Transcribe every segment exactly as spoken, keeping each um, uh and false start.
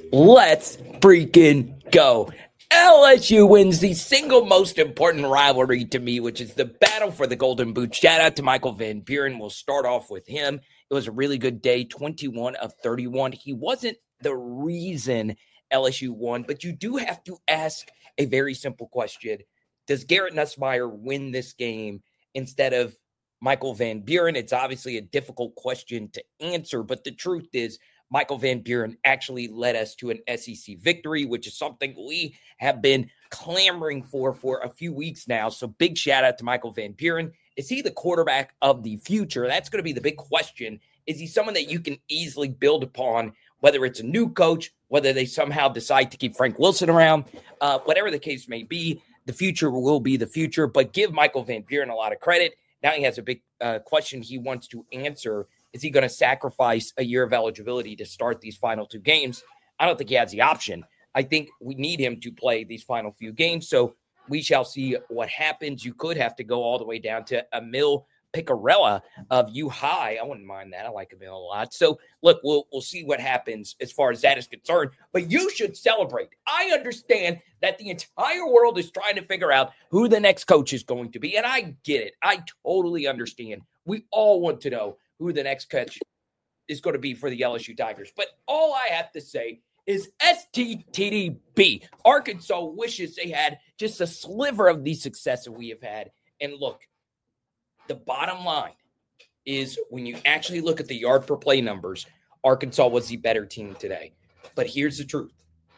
Let's freaking go. L S U wins the single most important rivalry to me, which is the battle for the Golden Boot. Shout out to Michael Van Buren. We'll start off with him. It was a really good day, twenty-one of thirty-one. He wasn't the reason L S U won, but you do have to ask a very simple question. Does Garrett Nussmeier win this game instead of Michael Van Buren? It's obviously a difficult question to answer, but the truth is Michael Van Buren actually led us to an S E C victory, which is something we have been clamoring for for a few weeks now. So big shout out to Michael Van Buren. Is he the quarterback of the future? That's going to be the big question. Is he someone that you can easily build upon, whether it's a new coach, whether they somehow decide to keep Frank Wilson around, uh, whatever the case may be, the future will be the future. But give Michael Van Buren a lot of credit. Now he has a big uh, question he wants to answer. Is he going to sacrifice a year of eligibility to start these final two games? I don't think he has the option. I think we need him to play these final few games. So we shall see what happens. You could have to go all the way down to Emil Picarella of U High. I wouldn't mind that. I like Emil a lot. So look, we'll we'll see what happens as far as that is concerned. But you should celebrate. I understand that the entire world is trying to figure out who the next coach is going to be. And I get it. I totally understand. We all want to know who the next coach is going to be for the L S U Tigers. But all I have to say is S T T D B. Arkansas wishes they had just a sliver of the success that we have had. And look, the bottom line is when you actually look at the yard per play numbers, Arkansas was the better team today. But here's the truth.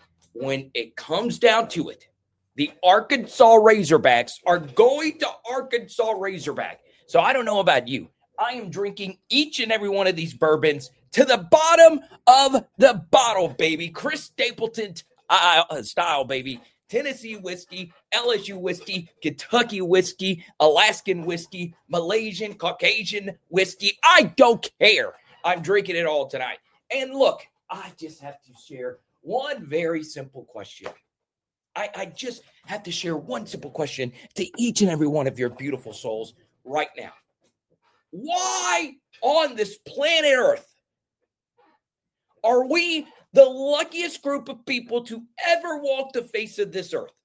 When it comes down to it, the Arkansas Razorbacks are going to Arkansas Razorback. So I don't know about you. I am drinking each and every one of these bourbons to the bottom of the bottle, baby. Chris Stapleton uh, style, baby. Tennessee whiskey, L S U whiskey, Kentucky whiskey, Alaskan whiskey, Malaysian, Caucasian whiskey. I don't care. I'm drinking it all tonight. And look, I just have to share one very simple question. I, I just have to share one simple question to each and every one of your beautiful souls right now. Why on this planet Earth are we the luckiest group of people to ever walk the face of this earth?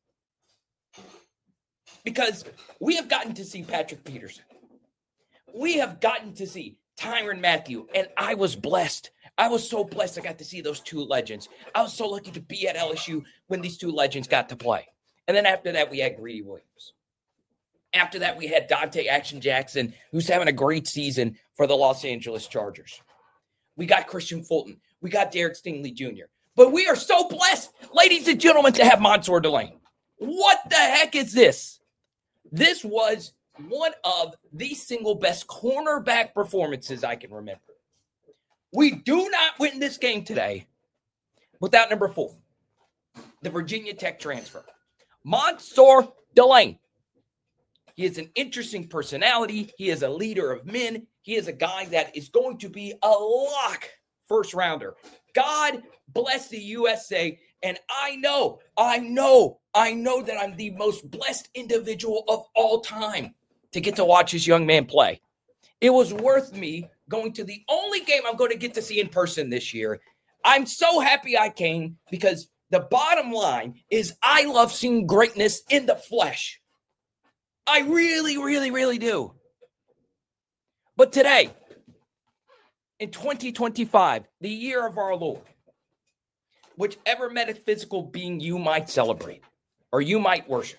Because we have gotten to see Patrick Peterson. We have gotten to see Tyrann Mathieu, and I was blessed. I was so blessed I got to see those two legends. I was so lucky to be at L S U when these two legends got to play. And then after that, we had Greedy Williams. After that, we had Dante Action Jackson, who's having a great season for the Los Angeles Chargers. We got Christian Fulton. We got Derek Stingley Junior But we are so blessed, ladies and gentlemen, to have Mansour Delane. What the heck is this? This was one of the single best cornerback performances I can remember. We do not win this game today without number four, the Virginia Tech transfer, Mansour Delane. He is an interesting personality. He is a leader of men. He is a guy that is going to be a lock first rounder. God bless the U S A. And I know, I know, I know that I'm the most blessed individual of all time to get to watch this young man play. It was worth me going to the only game I'm going to get to see in person this year. I'm so happy I came because the bottom line is I love seeing greatness in the flesh. I really, really, really do. But today, in twenty twenty-five, the year of our Lord, whichever metaphysical being you might celebrate or you might worship,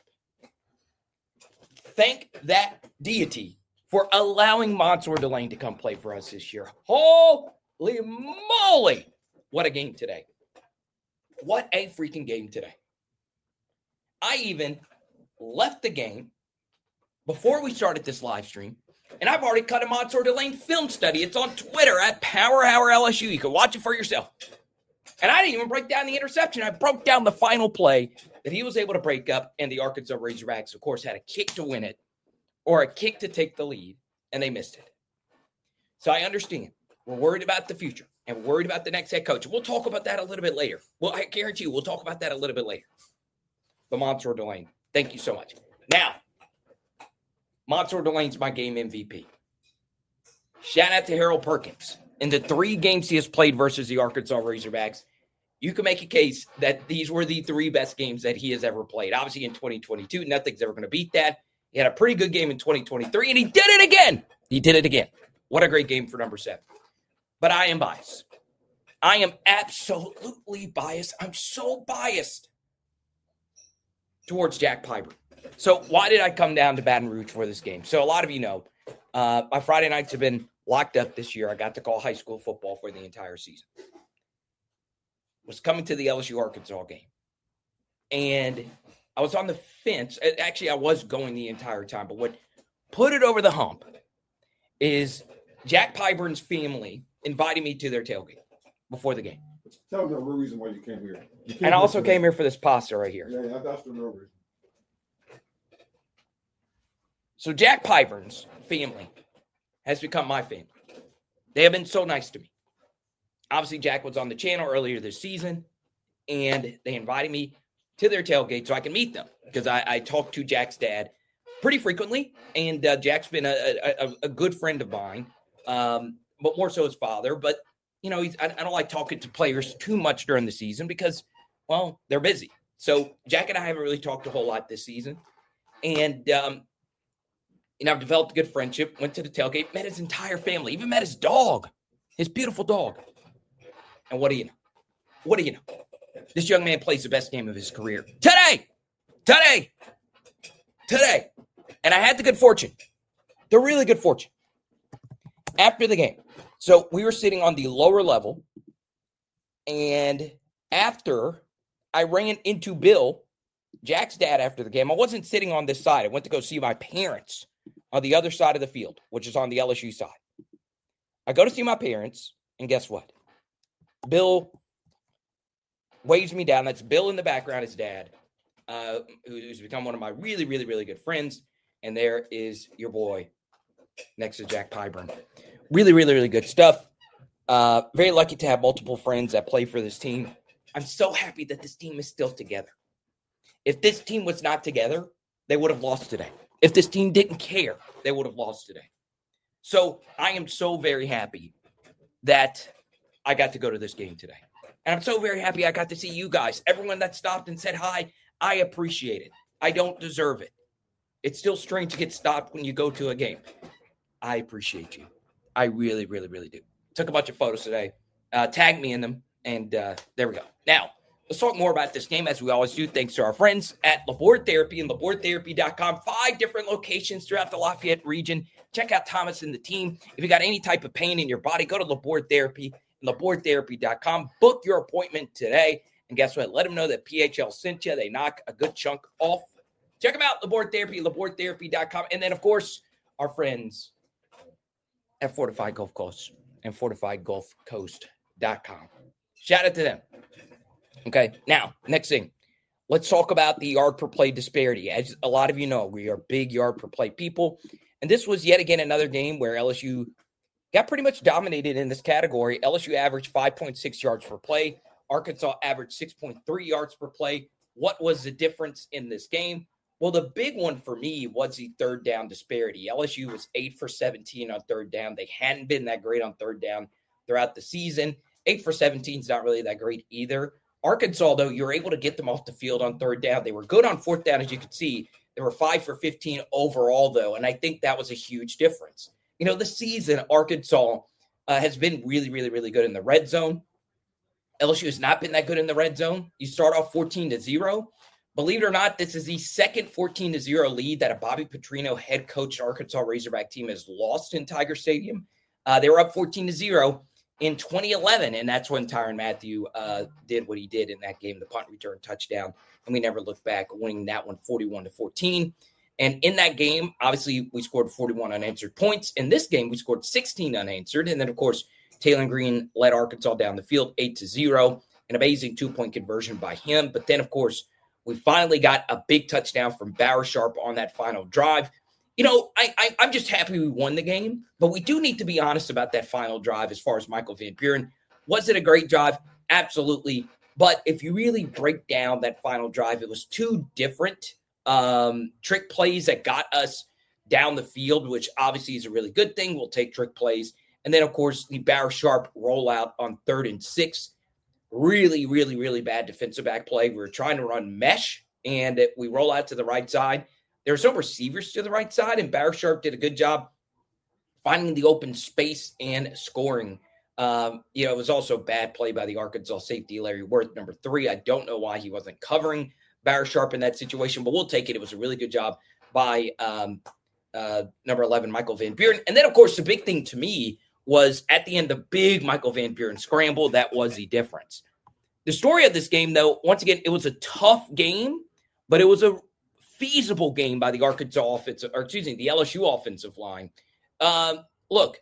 thank that deity for allowing Mansour Delane to come play for us this year. Holy moly, what a game today. What a freaking game today. I even left the game before we started this live stream, and I've already cut a Mansour Delane film study. It's on Twitter at Power Hour L S U. You can watch it for yourself. And I didn't even break down the interception. I broke down the final play that he was able to break up, and the Arkansas Razorbacks, of course, had a kick to win it or a kick to take the lead, and they missed it. So I understand. We're worried about the future, and we're worried about the next head coach. We'll talk about that a little bit later. Well, I guarantee you we'll talk about that a little bit later. But Mansour Delane, thank you so much. Now, Mansour Delane's my game M V P. Shout out to Harold Perkins. In the three games he has played versus the Arkansas Razorbacks, you can make a case that these were the three best games that he has ever played. Obviously, in twenty twenty-two, nothing's ever going to beat that. He had a pretty good game in twenty twenty-three, and he did it again. He did it again. What a great game for number seven. But I am biased. I am absolutely biased. I'm so biased towards Jack Pyburn. So why did I come down to Baton Rouge for this game? So a lot of you know, uh, my Friday nights have been locked up this year. I got to call high school football for the entire season. Was coming to the L S U Arkansas game. And I was on the fence. Actually, I was going the entire time. But what put it over the hump is Jack Pyburn's family invited me to their tailgate before the game. Tell them the real reason why you came here. You came and I also here came here for this pasta right here. Yeah, yeah, that's the real reason. So Jack Pyburn's family has become my family. They have been so nice to me. Obviously, Jack was on the channel earlier this season, and they invited me to their tailgate so I can meet them because I, I talk to Jack's dad pretty frequently, and uh, Jack's been a, a, a good friend of mine, um, but more so his father. But, you know, he's, I, I don't like talking to players too much during the season because, well, they're busy. So Jack and I haven't really talked a whole lot this season, and um, you know, I've developed a good friendship, went to the tailgate, met his entire family, even met his dog, his beautiful dog. And what do you know? What do you know? This young man plays the best game of his career. Today! Today! Today! And I had the good fortune, the really good fortune, after the game. So we were sitting on the lower level, and after I ran into Bill, Jack's dad, after the game, I wasn't sitting on this side. I went to go see my parents on the other side of the field, which is on the L S U side. I go to see my parents, and guess what? Bill waves me down. That's Bill in the background, his dad, uh, who's become one of my really, really, really good friends. And there is your boy next to Jack Pyburn. Really, really, really good stuff. Uh, very lucky to have multiple friends that play for this team. I'm so happy that this team is still together. If this team was not together, they would have lost today. If this team didn't care, they would have lost today. So I am so very happy that I got to go to this game today. And I'm so very happy I got to see you guys. Everyone that stopped and said hi, I appreciate it. I don't deserve it. It's still strange to get stopped when you go to a game. I appreciate you. I really, really, really do. Took a bunch of photos today. Uh, tagged me in them. And uh, there we go. Now, let's talk more about this game as we always do. Thanks to our friends at Laborde Therapy and laborde therapy dot com. Five different locations throughout the Lafayette region. Check out Thomas and the team. If you got any type of pain in your body, go to Laborde Therapy. laborde therapy dot com. Book your appointment today. And guess what? Let them know that P H L sent you. They knock a good chunk off. Check them out, Laborde Therapy, laborde therapy dot com. And then, of course, our friends at Fortified Gulf Coast and fortified gulf coast dot com. Shout out to them. Okay, now, next thing. Let's talk about the yard per play disparity. As a lot of you know, we are big yard per play people. And this was yet again another game where L S U got pretty much dominated in this category. L S U averaged five point six yards per play. Arkansas averaged six point three yards per play. What was the difference in this game? Well, the big one for me was the third down disparity. L S U was eight for seventeen on third down. They hadn't been that great on third down throughout the season. eight for seventeen is not really that great either. Arkansas, though, you were able to get them off the field on third down. They were good on fourth down, as you could see. They were five for fifteen overall, though, and I think that was a huge difference. You know, this season, Arkansas uh, has been really, really, really good in the red zone. L S U has not been that good in the red zone. You start off fourteen to zero. Believe it or not, this is the second fourteen to zero lead that a Bobby Petrino head coach Arkansas Razorback team has lost in Tiger Stadium. Uh, they were up fourteen to zero in twenty eleven, and that's when Tyrann Mathieu uh, did what he did in that game, the punt return touchdown, and we never looked back, winning that one forty-one to fourteen. And in that game, obviously, we scored forty-one unanswered points. In this game, we scored sixteen unanswered, and then, of course, Taylor Green led Arkansas down the field eight to zero, an amazing two-point conversion by him. But then, of course, we finally got a big touchdown from Barra Sharp on that final drive. You know, I, I, I'm just happy we won the game, but we do need to be honest about that final drive as far as Michael Van Buren. Was it a great drive? Absolutely. But if you really break down that final drive, it was two different um, trick plays that got us down the field, which obviously is a really good thing. We'll take trick plays. And then, of course, the Barra Sharp rollout on third and six. really, really, really bad defensive back play. We were trying to run mesh, and it, we roll out to the right side. There were some receivers to the right side, and Barsharp did a good job finding the open space and scoring. Um, you know, it was also bad play by the Arkansas safety, Larry Worth, number three. I don't know why he wasn't covering Barsharp in that situation, but we'll take it. It was a really good job by um, uh, number eleven, Michael Van Buren. And then, of course, the big thing to me was at the end, the big Michael Van Buren scramble. That was the difference. The story of this game, though, once again, it was a tough game, but it was a feasible game by the Arkansas offensive, or excuse me, the L S U offensive line. Um, look,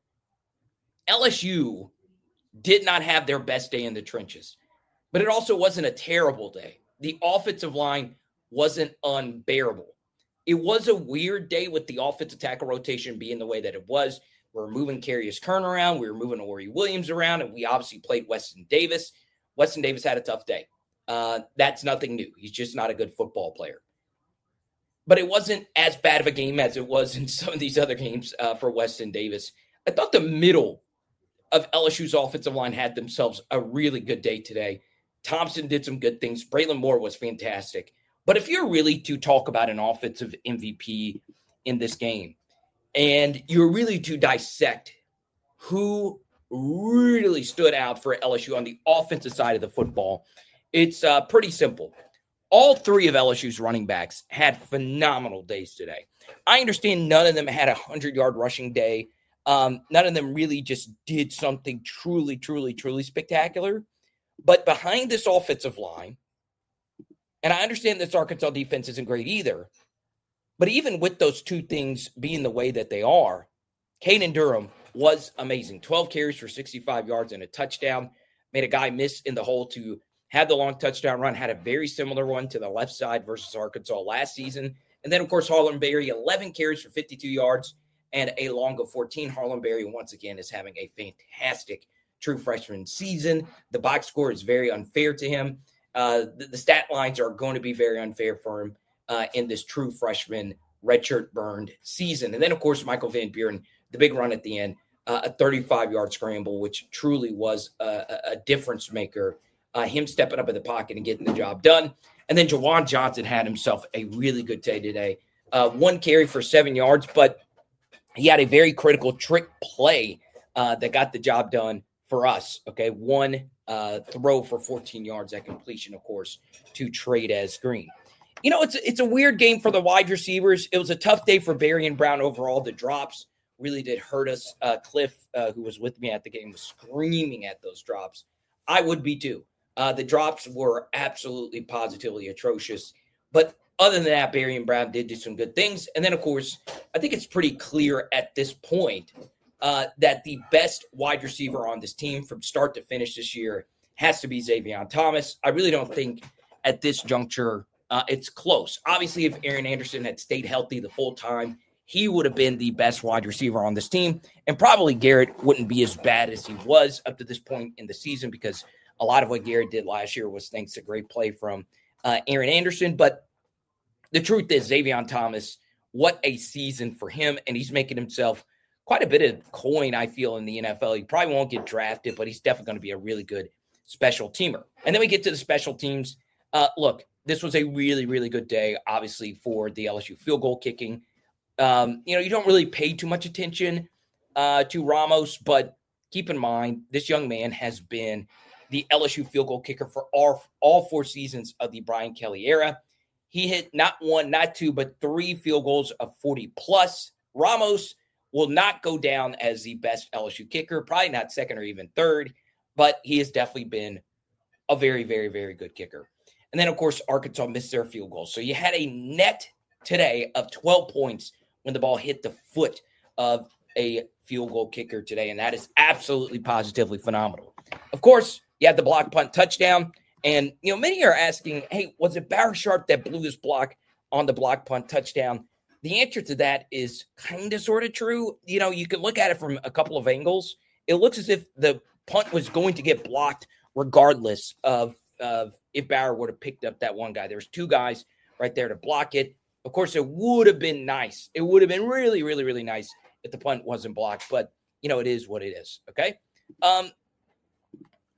L S U did not have their best day in the trenches, but it also wasn't a terrible day. The offensive line wasn't unbearable. It was a weird day with the offensive tackle rotation being the way that it was. We were moving Carius Kern around. We were moving Ori Williams around, and we obviously played Weston Davis. Weston Davis had a tough day. Uh, that's nothing new. He's just not a good football player. But it wasn't as bad of a game as it was in some of these other games uh, for Weston Davis. I thought the middle of L S U's offensive line had themselves a really good day today. Thompson did some good things. Braylon Moore was fantastic. But if you're really to talk about an offensive M V P in this game, and you're really to dissect who really stood out for L S U on the offensive side of the football, it's uh, pretty simple. All three of L S U's running backs had phenomenal days today. I understand none of them had a hundred-yard rushing day. Um, none of them really just did something truly, truly, truly spectacular. But behind this offensive line, and I understand this Arkansas defense isn't great either, but even with those two things being the way that they are, Caden Durham was amazing. twelve carries for sixty-five yards and a touchdown. Made a guy miss in the hole to have the long touchdown run. Had a very similar one to the left side versus Arkansas last season. And then, of course, Harlem Berry, eleven carries for fifty-two yards and a long of fourteen. Harlem Berry, once again, is having a fantastic true freshman season. The box score is very unfair to him. Uh, the, the stat lines are going to be very unfair for him uh, in this true freshman redshirt burned season. And then, of course, Michael Van Buren, the big run at the end, uh, a thirty-five-yard scramble, which truly was a, a difference maker. Uh, him stepping up in the pocket and getting the job done. And then Jawan Johnson had himself a really good day today. Uh, one carry for seven yards, but he had a very critical trick play uh, that got the job done for us. Okay, one uh, throw for fourteen yards at completion, of course, to Trey'Dez Green. You know, it's, it's a weird game for the wide receivers. It was a tough day for Berry and Brown overall. The drops really did hurt us. Uh, Cliff, uh, who was with me at the game, was screaming at those drops. I would be too. Uh, the drops were absolutely positively atrocious. But other than that, Berry and Brown did do some good things. And then, of course, I think it's pretty clear at this point uh, that the best wide receiver on this team from start to finish this year has to be Xavier Thomas. I really don't think at this juncture uh, it's close. Obviously, if Aaron Anderson had stayed healthy the full time, he would have been the best wide receiver on this team. And probably Garrett wouldn't be as bad as he was up to this point in the season, because a lot of what Garrett did last year was thanks to great play from uh, Aaron Anderson. But the truth is, Xavier Thomas, what a season for him. And he's making himself quite a bit of coin, I feel, in the N F L. He probably won't get drafted, but he's definitely going to be a really good special teamer. And then we get to the special teams. Uh, look, this was a really, really good day, obviously, for the L S U field goal kicking. Um, you know, you don't really pay too much attention uh, to Ramos, but keep in mind, this young man has been the L S U field goal kicker for all, all four seasons of the Brian Kelly era. He hit not one, not two, but three field goals of forty plus. Ramos will not go down as the best L S U kicker, probably not second or even third, but he has definitely been a very, very, very good kicker. And then, of course, Arkansas missed their field goal. So you had a net today of twelve points when the ball hit the foot of a field goal kicker today, and that is absolutely positively phenomenal. Of course, you had the block punt touchdown, and, you know, many are asking, hey, was it Barsharp that blew this block on the block punt touchdown? The answer to that is kind of sort of true. You know, you can look at it from a couple of angles. It looks as if the punt was going to get blocked regardless of, of if Bauer would have picked up that one guy. There's two guys right there to block it. Of course, it would have been nice. It would have been really, really, really nice if the punt wasn't blocked. But, you know, it is what it is, okay? Um,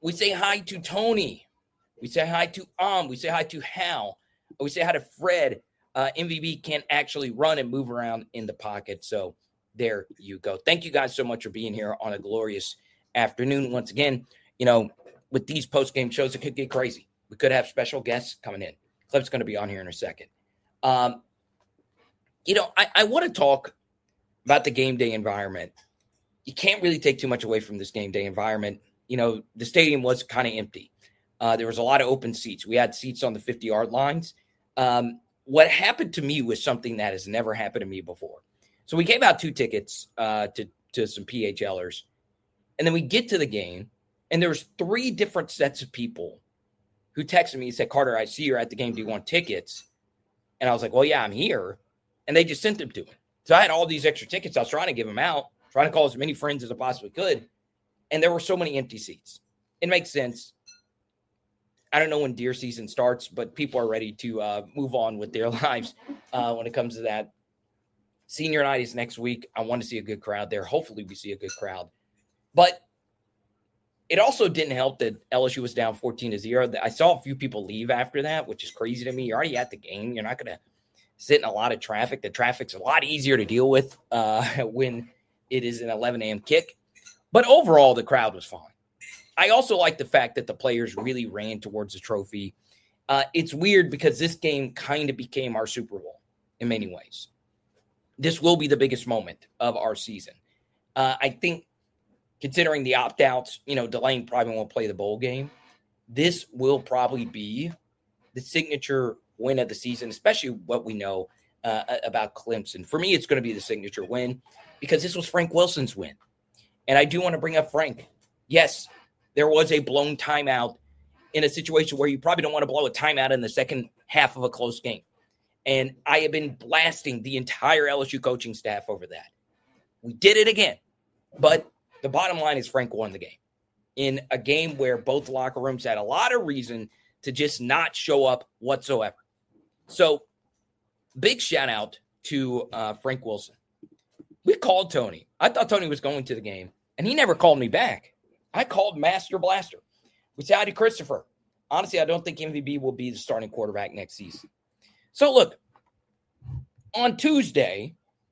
We say hi to Tony. We say hi to Am. We say hi to Hal. We say hi to Fred. Uh, M V B can actually run and move around in the pocket. So there you go. Thank you guys so much for being here on a glorious afternoon. Once again, you know, with these post-game shows, it could get crazy. We could have special guests coming in. Clip's going to be on here in a second. Um, you know, I, I want to talk about the game day environment. You can't really take too much away from this game day environment. You know, the stadium was kind of empty. Uh, there was a lot of open seats. We had seats on the fifty-yard lines. Um, what happened to me was something that has never happened to me before. So we gave out two tickets uh, to, to some P H Lers. And then we get to the game, and there was three different sets of people who texted me and said, Carter, I see you're at the game. Do you want tickets? And I was like, well, yeah, I'm here. And they just sent them to me. So I had all these extra tickets. I was trying to give them out, trying to call as many friends as I possibly could. And there were so many empty seats. It makes sense. I don't know when deer season starts, but people are ready to uh, move on with their lives uh, when it comes to that. Senior night is next week. I want to see a good crowd there. Hopefully we see a good crowd. But it also didn't help that L S U was down fourteen to zero. I saw a few people leave after that, which is crazy to me. You're already at the game. You're not going to sit in a lot of traffic. The traffic's a lot easier to deal with uh, when it is an eleven a.m. kick. But overall, the crowd was fine. I also like the fact that the players really ran towards the trophy. Uh, it's weird because this game kind of became our Super Bowl in many ways. This will be the biggest moment of our season. Uh, I think considering the opt-outs, you know, Delane probably won't play the bowl game. This will probably be the signature win of the season, especially what we know uh, about Clemson. For me, it's going to be the signature win because this was Frank Wilson's win. And I do want to bring up Frank. Yes, there was a blown timeout in a situation where you probably don't want to blow a timeout in the second half of a close game. And I have been blasting the entire L S U coaching staff over that. We did it again. But the bottom line is Frank won the game in a game where both locker rooms had a lot of reason to just not show up whatsoever. So big shout out to uh, Frank Wilson. We called Tony. I thought Tony was going to the game, and he never called me back. I called Master Blaster. We said hi to Christopher. Honestly, I don't think M V B will be the starting quarterback next season. So look, on Tuesday,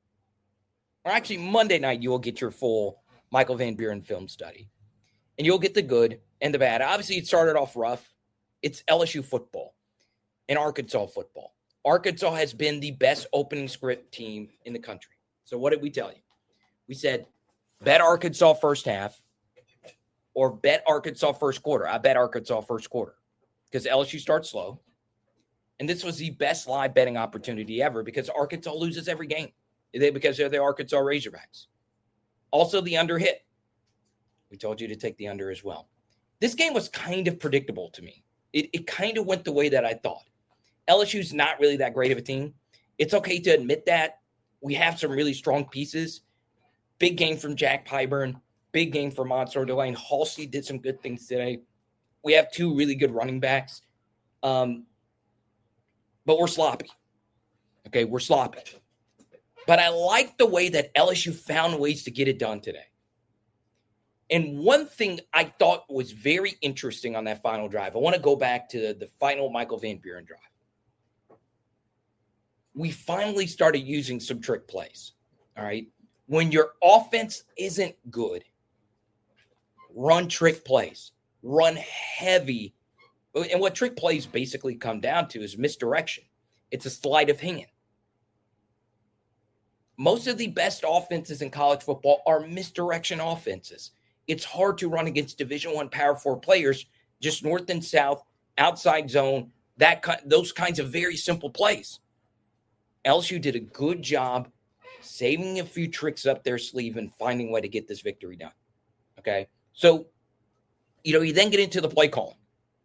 or actually Monday night, you will get your full Michael Van Buren film study. And you'll get the good and the bad. Obviously, it started off rough. It's L S U football and Arkansas football. Arkansas has been the best opening script team in the country. So what did we tell you? We said, bet Arkansas first half or bet Arkansas first quarter. I bet Arkansas first quarter because L S U starts slow. And this was the best live betting opportunity ever because Arkansas loses every game because they're the Arkansas Razorbacks. Also, the under hit. We told you to take the under as well. This game was kind of predictable to me. It, it kind of went the way that I thought. L S U's not really that great of a team. It's okay to admit that. We have some really strong pieces. Big game from Jack Pyburn. Big game from Monsoor Delane. Halsey did some good things today. We have two really good running backs. Um, but we're sloppy. Okay, we're sloppy. But I like the way that L S U found ways to get it done today. And one thing I thought was very interesting on that final drive, I want to go back to the, the final Michael Van Buren drive. We finally started using some trick plays, all right? When your offense isn't good, run trick plays, run heavy. And what trick plays basically come down to is misdirection. It's a sleight of hand. Most of the best offenses in college football are misdirection offenses. It's hard to run against Division One Power Four players, just north and south, outside zone, that those kinds of very simple plays. L S U did a good job saving a few tricks up their sleeve and finding a way to get this victory done. Okay, so you know you then get into the play calling.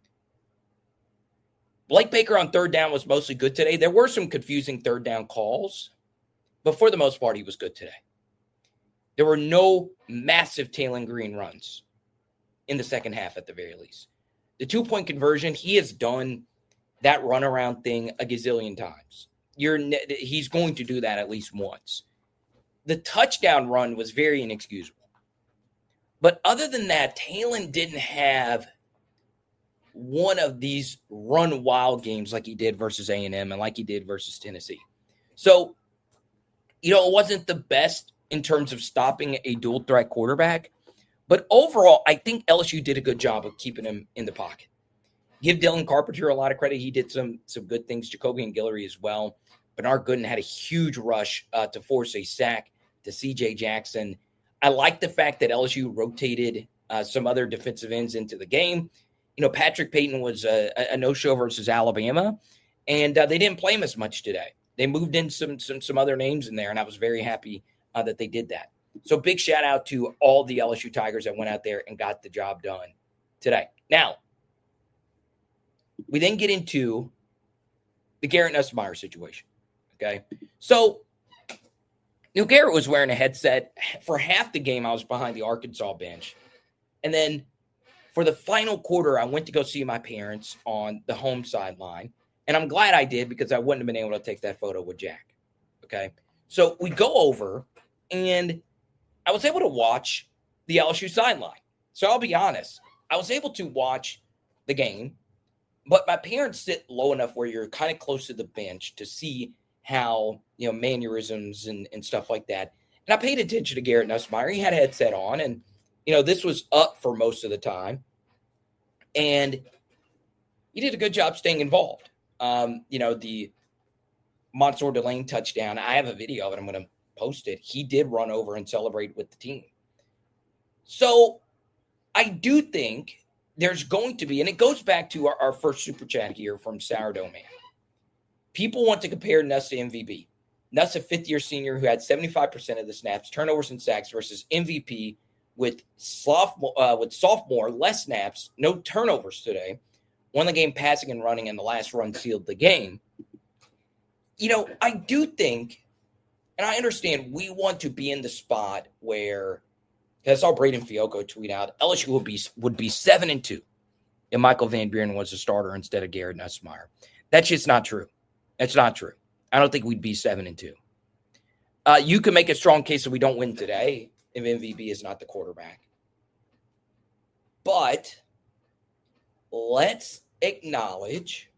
Blake Baker on third down was mostly good today. There were some confusing third down calls, but for the most part, he was good today. There were no massive Taylon Green runs in the second half at the very least. The two-point conversion, he has done that runaround thing a gazillion times. You're he's going to do that at least once. The touchdown run was very inexcusable. But other than that, Taylon didn't have one of these run wild games like he did versus A and M and like he did versus Tennessee. So, you know, it wasn't the best in terms of stopping a dual threat quarterback, but overall, I think L S U did a good job of keeping him in the pocket. Give Dylan Carpenter a lot of credit. He did some, some good things. Jacoby and Guillory as well. Bernard Gooden had a huge rush uh, to force a sack to C J Jackson. I like the fact that L S U rotated uh, some other defensive ends into the game. You know, Patrick Payton was a, a no-show versus Alabama, and uh, they didn't play him as much today. They moved in some some some other names in there, and I was very happy uh, that they did that. So big shout out to all the L S U Tigers that went out there and got the job done today. Now, we then get into the Garrett Nussmeier situation. Okay, so you know, Garrett was wearing a headset for half the game. I was behind the Arkansas bench, and then for the final quarter, I went to go see my parents on the home sideline, and I'm glad I did because I wouldn't have been able to take that photo with Jack. Okay, so we go over, and I was able to watch the L S U sideline. So I'll be honest, I was able to watch the game, but my parents sit low enough where you're kind of close to the bench to see how, you know, mannerisms and, and stuff like that. And I paid attention to Garrett Nussmeier. He had a headset on, and, you know, this was up for most of the time. And he did a good job staying involved. Um, you know, the Mansour Delane touchdown, I have a video of it. I'm going to post it. He did run over and celebrate with the team. So I do think there's going to be, and it goes back to our, our first super chat here from Sourdough Man. People want to compare Nuss to M V P. Nuss, a fifth-year senior who had seventy-five percent of the snaps, turnovers, and sacks versus M V P with sophomore, uh, with sophomore, less snaps, no turnovers today, won the game passing and running, and the last run sealed the game. You know, I do think, and I understand we want to be in the spot where, because I saw Braden Fiocco tweet out, L S U would be would be seven and two if Michael Van Buren was a starter instead of Garrett Nussmeier. That's just not true. That's not true. I don't think we'd be seven and two. Uh, you can make a strong case that we don't win today if M V P is not the quarterback. But let's acknowledge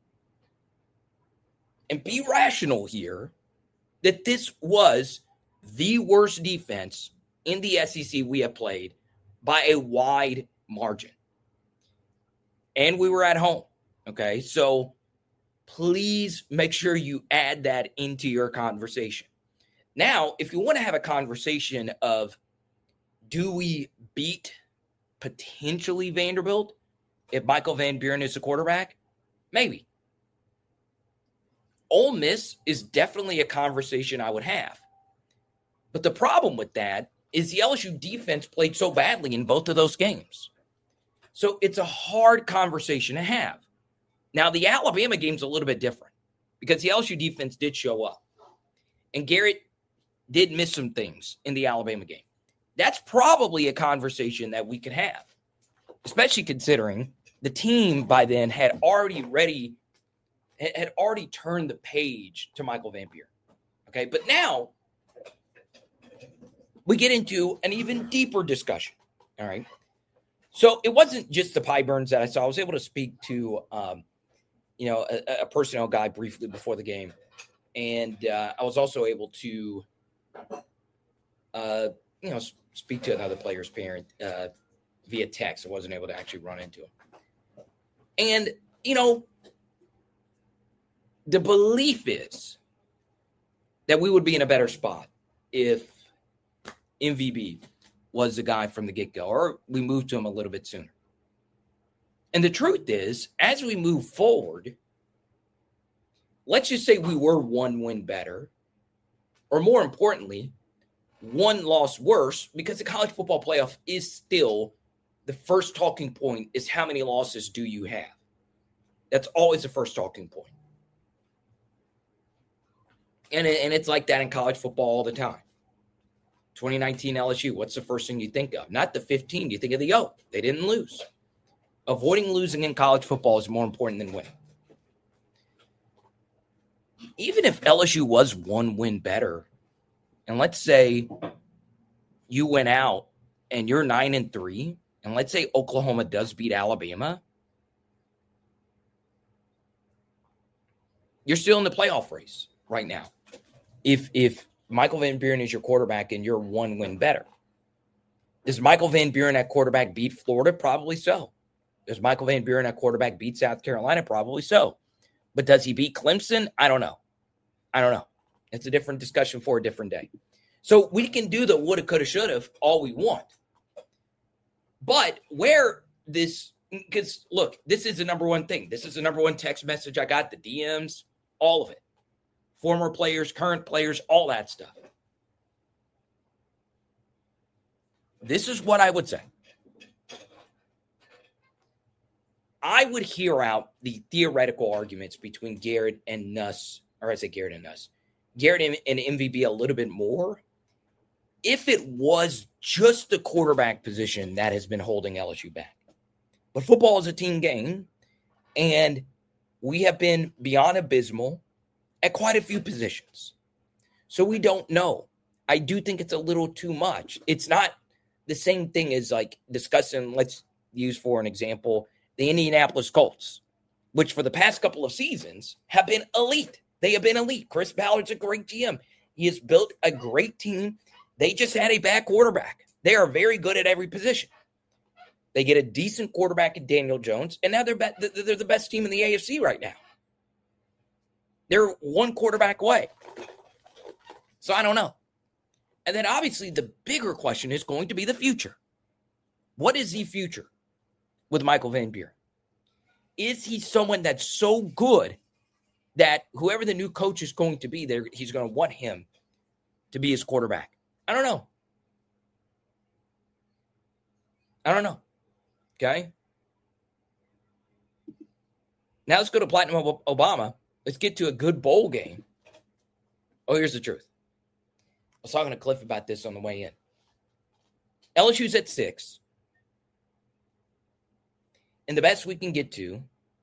and be rational here that this was the worst defense in the S E C we have played by a wide margin. And we were at home. Okay, so please make sure you add that into your conversation. Now, if you want to have a conversation of, do we beat potentially Vanderbilt if Michael Van Buren is the quarterback? Maybe. Ole Miss is definitely a conversation I would have. But the problem with that is the L S U defense played so badly in both of those games. So it's a hard conversation to have. Now, the Alabama game's a little bit different because the L S U defense did show up. And Garrett did miss some things in the Alabama game. That's probably a conversation that we could have, especially considering the team by then had already ready, had already turned the page to Michael Van Buren. Okay, but now we get into an even deeper discussion. All right. So it wasn't just the pie burns that I saw. I was able to speak to, um, you know, a, a personnel guy briefly before the game. And uh, I was also able to, uh, you know, speak to another player's parent uh, via text. I wasn't able to actually run into him. And, you know, the belief is that we would be in a better spot if M V B was the guy from the get-go, or we moved to him a little bit sooner. And the truth is, as we move forward, let's just say we were one win better, or more importantly, one loss worse, because the college football playoff is still the first talking point is how many losses do you have? That's always the first talking point. And, it, and it's like that in college football all the time. twenty nineteen L S U, what's the first thing you think of? Not the fifteen. You think of the oh, they didn't lose. Avoiding losing in college football is more important than winning. Even if L S U was one win better, and let's say you went out and you're nine and three, and let's say Oklahoma does beat Alabama, you're still in the playoff race right now. If if Michael Van Buren is your quarterback and you're one win better. Does Michael Van Buren at quarterback beat Florida? Probably so. Does Michael Van Buren at quarterback beat South Carolina? Probably so. But does he beat Clemson? I don't know. I don't know. It's a different discussion for a different day. So we can do the woulda, coulda, shoulda all we want. But where this, because look, this is the number one thing. This is the number one text message I got, the D Ms, all of it. Former players, current players, all that stuff. This is what I would say. I would hear out the theoretical arguments between Garrett and Nuss, or I say Garrett and Nuss, Garrett and, and M V B a little bit more if it was just the quarterback position that has been holding L S U back. But football is a team game, and we have been beyond abysmal at quite a few positions. So we don't know. I do think it's a little too much. It's not the same thing as like discussing, let's use for an example, the Indianapolis Colts, which for the past couple of seasons have been elite. They have been elite. Chris Ballard's a great G M. He has built a great team. They just had a bad quarterback. They are very good at every position. They get a decent quarterback in Daniel Jones, and now they're be- they're the best team in the A F C right now. They're one quarterback away. So I don't know. And then obviously the bigger question is going to be the future. What is the future with Michael Van Buren? Is he someone that's so good that whoever the new coach is going to be there, he's going to want him to be his quarterback? I don't know. I don't know. Okay? Now let's go to Platinum Obama. Let's get to a good bowl game. Oh, here's the truth. I was talking to Cliff about this on the way in. L S U's at six. And the best we can get to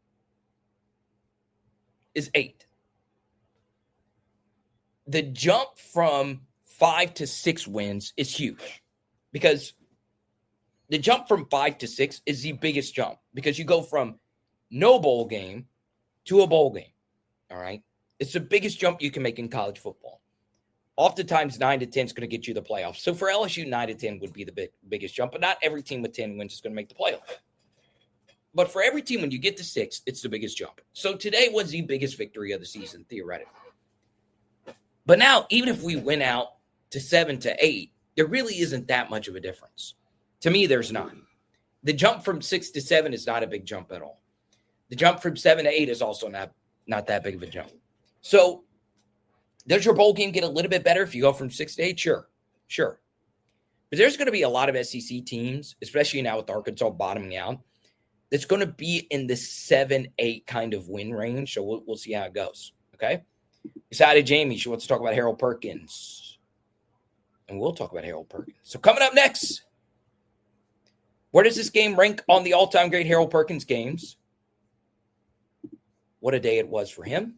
is eight. The jump from five to six wins is huge because the jump from five to six is the biggest jump because you go from no bowl game to a bowl game. All right. It's the biggest jump you can make in college football. Oftentimes, nine to ten is going to get you the playoffs. So for L S U, nine to ten would be the big, biggest jump, but not every team with ten wins is going to make the playoff. But for every team, when you get to six, it's the biggest jump. So today was the biggest victory of the season, theoretically. But now, even if we went out to seven to eight, there really isn't that much of a difference. To me, there's not. The jump from six to seven is not a big jump at all. The jump from seven to eight is also not, not that big of a jump. So does your bowl game get a little bit better if you go from six to eight? Sure, sure. But there's going to be a lot of S E C teams, especially now with Arkansas bottoming out, that's going to be in the seven, eight kind of win range. So we'll, we'll see how it goes, okay? Excited Jamie, she wants to talk about Harold Perkins. And we'll talk about Harold Perkins. So coming up next, where does this game rank on the all-time great Harold Perkins games? What a day it was for him.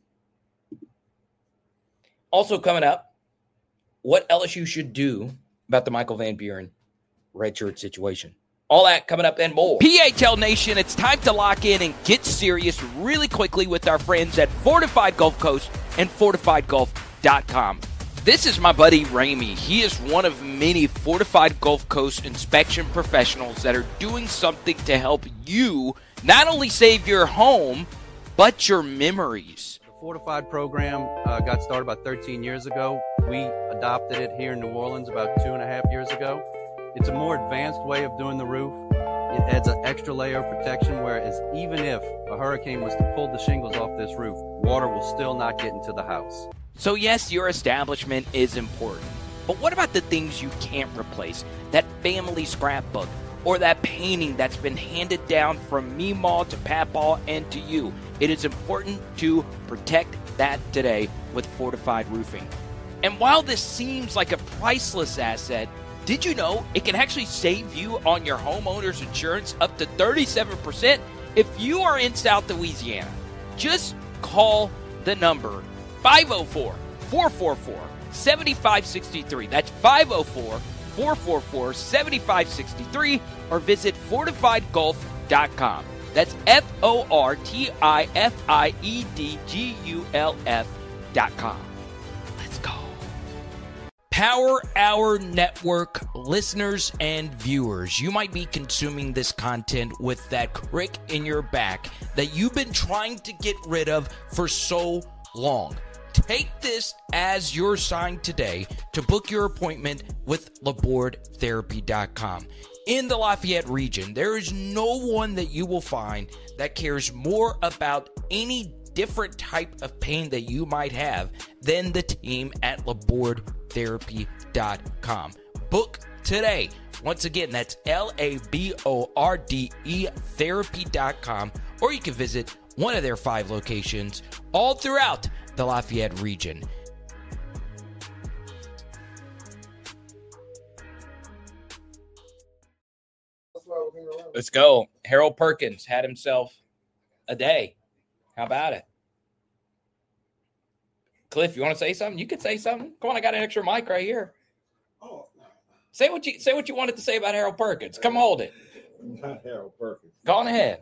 Also coming up, what L S U should do about the Michael Van Buren redshirt situation. All that coming up and more. P H L Nation, it's time to lock in and get serious really quickly with our friends at Fortified Gulf Coast and fortified golf dot com. This is my buddy Ramey. He is one of many Fortified Gulf Coast inspection professionals that are doing something to help you not only save your home, but your memories. The Fortified program uh, got started about thirteen years ago. We adopted it here in New Orleans about two and a half years ago. It's a more advanced way of doing the roof. It adds an extra layer of protection, whereas even if a hurricane was to pull the shingles off this roof, water will still not get into the house. So yes, your establishment is important. But what about the things you can't replace? That family scrapbook or that painting that's been handed down from Meemaw to Papaw and to you. It is important to protect that today with Fortified Roofing. And while this seems like a priceless asset, did you know it can actually save you on your homeowner's insurance up to thirty-seven percent if you are in South Louisiana? Just call the number five oh four, four four four, seven five six three. That's five oh four, four four four, seven five six three or visit fortified golf dot com. That's F O R T I F I E D G U L F dot com. Let's go. Power Hour Network listeners and viewers, you might be consuming this content with that crick in your back that you've been trying to get rid of for so long. Take this as your sign today to book your appointment with laborde therapy dot com. In the Lafayette region, there is no one that you will find that cares more about any different type of pain that you might have than the team at laborde therapy dot com. Book today. Once again, that's L A B O R D E therapy dot com, or you can visit one of their five locations all throughout the Lafayette region. Let's go. Harold Perkins had himself a day. How about it? Cliff, you want to say something? You could say something. Come on, I got an extra mic right here. Oh, Say what you say what you wanted to say about Harold Perkins. Come hold it. not Harold Perkins. Go on ahead.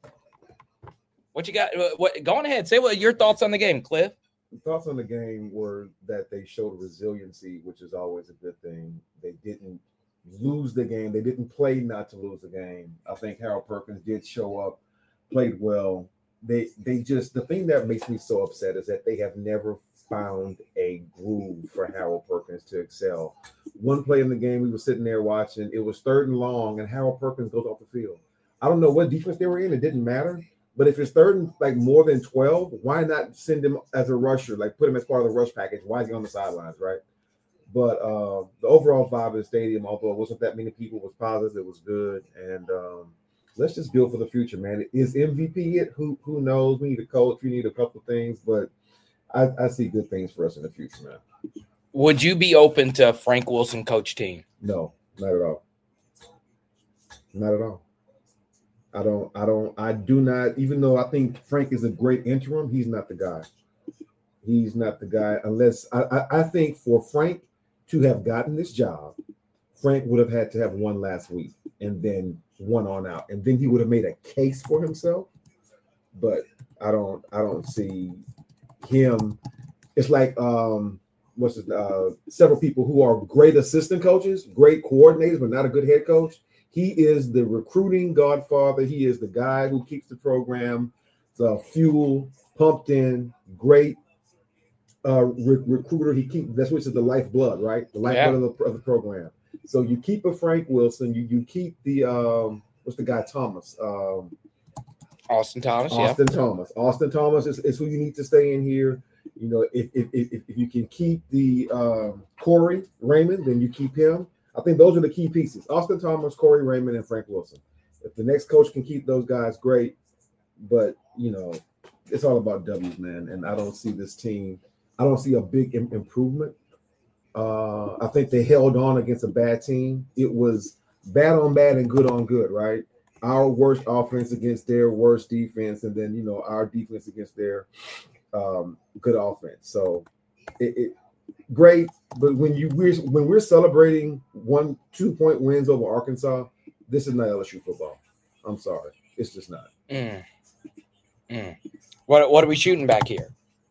What you got? What? Go on ahead. Say what your thoughts on the game, Cliff. The thoughts on the game were that they showed resiliency, which is always a good thing. They didn't lose the game. They didn't play not to lose the game. I think Harold Perkins did show up, played well. They they just, the thing that makes me so upset is that they have never found a groove for Harold Perkins to excel. One play in the game, we were sitting there watching. It was third and long, and Harold Perkins goes off the field. I don't know what defense they were in. It didn't matter. But if it's third and like more than twelve, why not send him as a rusher? Like put him as part of the rush package. Why is he on the sidelines, right? But uh, the overall vibe of the stadium, although it wasn't that many people, was positive. It was good. And um, let's just build for the future, man. Is M V P it? Who who knows? We need a coach. We need a couple of things. But I, I see good things for us in the future, man. Would you be open to a Frank Wilson coach team? No, not at all. Not at all. I don't, I don't, I do not, even though I think Frank is a great interim, he's not the guy. He's not the guy unless I, I, I think for Frank to have gotten this job, Frank would have had to have one last week and then one on out. And then he would have made a case for himself. But I don't, I don't see him. It's like, um, what's it, uh, several people who are great assistant coaches, great coordinators, but not a good head coach. He is the recruiting godfather. He is the guy who keeps the program, the fuel pumped in, great uh, re- recruiter. He keep that's which is the lifeblood, right? The lifeblood yeah. of, the, of the program. So you keep a Frank Wilson. You you keep the um, what's the guy Thomas? Um, Austin Thomas. Austin yeah. Thomas. Austin Thomas is, is who you need to stay in here. You know, if if if, if you can keep the um, Corey Raymond, then you keep him. I think those are the key pieces. Austin Thomas, Corey Raymond, and Frank Wilson. If the next coach can keep those guys, great. But, you know, it's all about W's, man. And I don't see this team. I don't see a big im- improvement. Uh, I think they held on against a bad team. It was bad on bad and good on good, right? Our worst offense against their worst defense, and then, you know, our defense against their um, good offense. So it, it great, but when you we're, when we're celebrating one two point wins over Arkansas, this is not L S U football. I'm sorry, it's just not. Mm. Mm. What what are we shooting back here?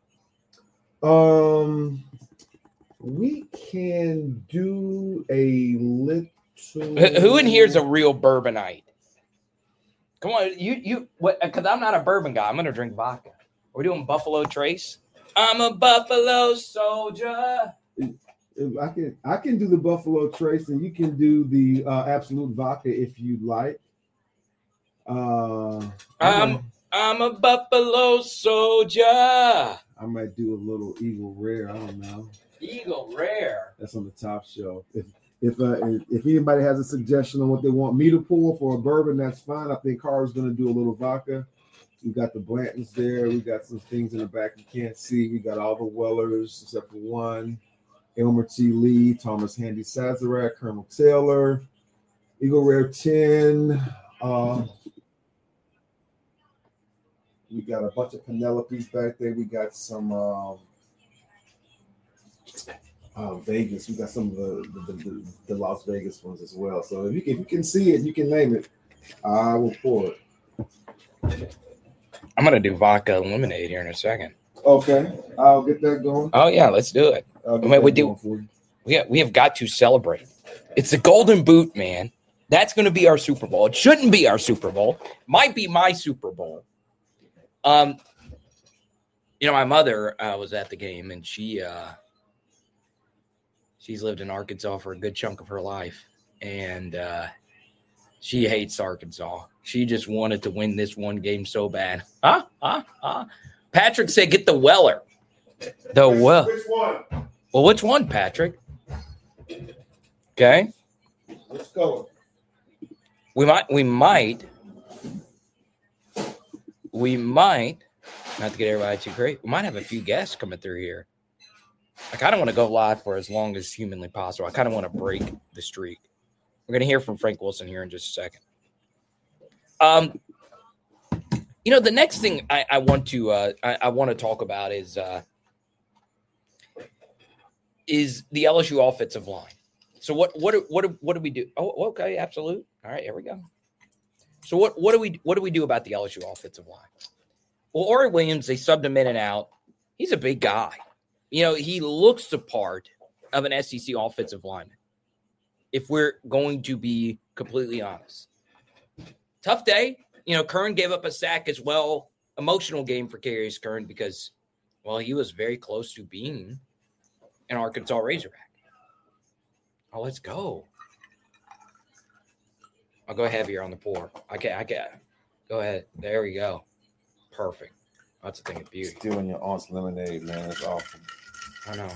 Um, we can do a little. Who in here is a real bourbonite? Come on, you you what? Because I'm not a bourbon guy. I'm gonna drink vodka. Are we doing Buffalo Trace? I'm a Buffalo soldier. If I can, I can do the Buffalo Trace, and you can do the uh, Absolute Vodka if you'd like. Uh, I'm I'm a Buffalo soldier. I might do a little Eagle Rare. I don't know. Eagle Rare. That's on the top shelf. If if uh, if, if anybody has a suggestion on what they want me to pour for a bourbon, that's fine. I think Carl's going to do a little vodka. We got the Blantons there. We got some things in the back you can't see. We got all the Wellers except for one. Elmer T. Lee, Thomas Handy Sazerac, Colonel Taylor, Eagle Rare ten. Uh, we got a bunch of Penelopes back there. We got some um, uh, Vegas. We got some of the the, the the Las Vegas ones as well. So if you, if you can see it, you can name it. I will pour it. I'm going to do vodka lemonade here in a second. Okay, I'll get that going. Oh, yeah, let's do it. I'll get Wait, that we going do. for you. We have, we have got to celebrate. It's the Golden Boot, man. That's going to be our Super Bowl. It shouldn't be our Super Bowl. Might be my Super Bowl. Um, you know, my mother uh, was at the game, and she uh, she's lived in Arkansas for a good chunk of her life, and uh, she hates Arkansas. She just wanted to win this one game so bad. Huh? Huh? Huh? Patrick said, "Get the Weller." The well. Which one? Well, which one, Patrick? Okay. Let's go. We might, we might, we might, not to get everybody too great, we might have a few guests coming through here. I kind of want to go live for as long as humanly possible. I kind of want to break the streak. We're going to hear from Frank Wilson here in just a second. Um, you know, the next thing I, I want to, uh, I, I want to talk about is, uh, is the L S U offensive line. So what what what what do we do? Oh, okay, absolute. All right, here we go. So what what do we what do we do about the L S U offensive line? Well, Ori Williams, they subbed him in and out. He's a big guy. You know, he looks the part of an S E C offensive lineman. If we're going to be completely honest, tough day. You know, Kern gave up a sack as well. Emotional game for Karius Kern because, well, he was very close to being an Arkansas Razorback. Oh, let's go. I'll go heavier on the pour. I can, I can. Go ahead. There we go. Perfect. That's a thing of beauty. Stealing your aunt's lemonade, man. That's awesome. I know.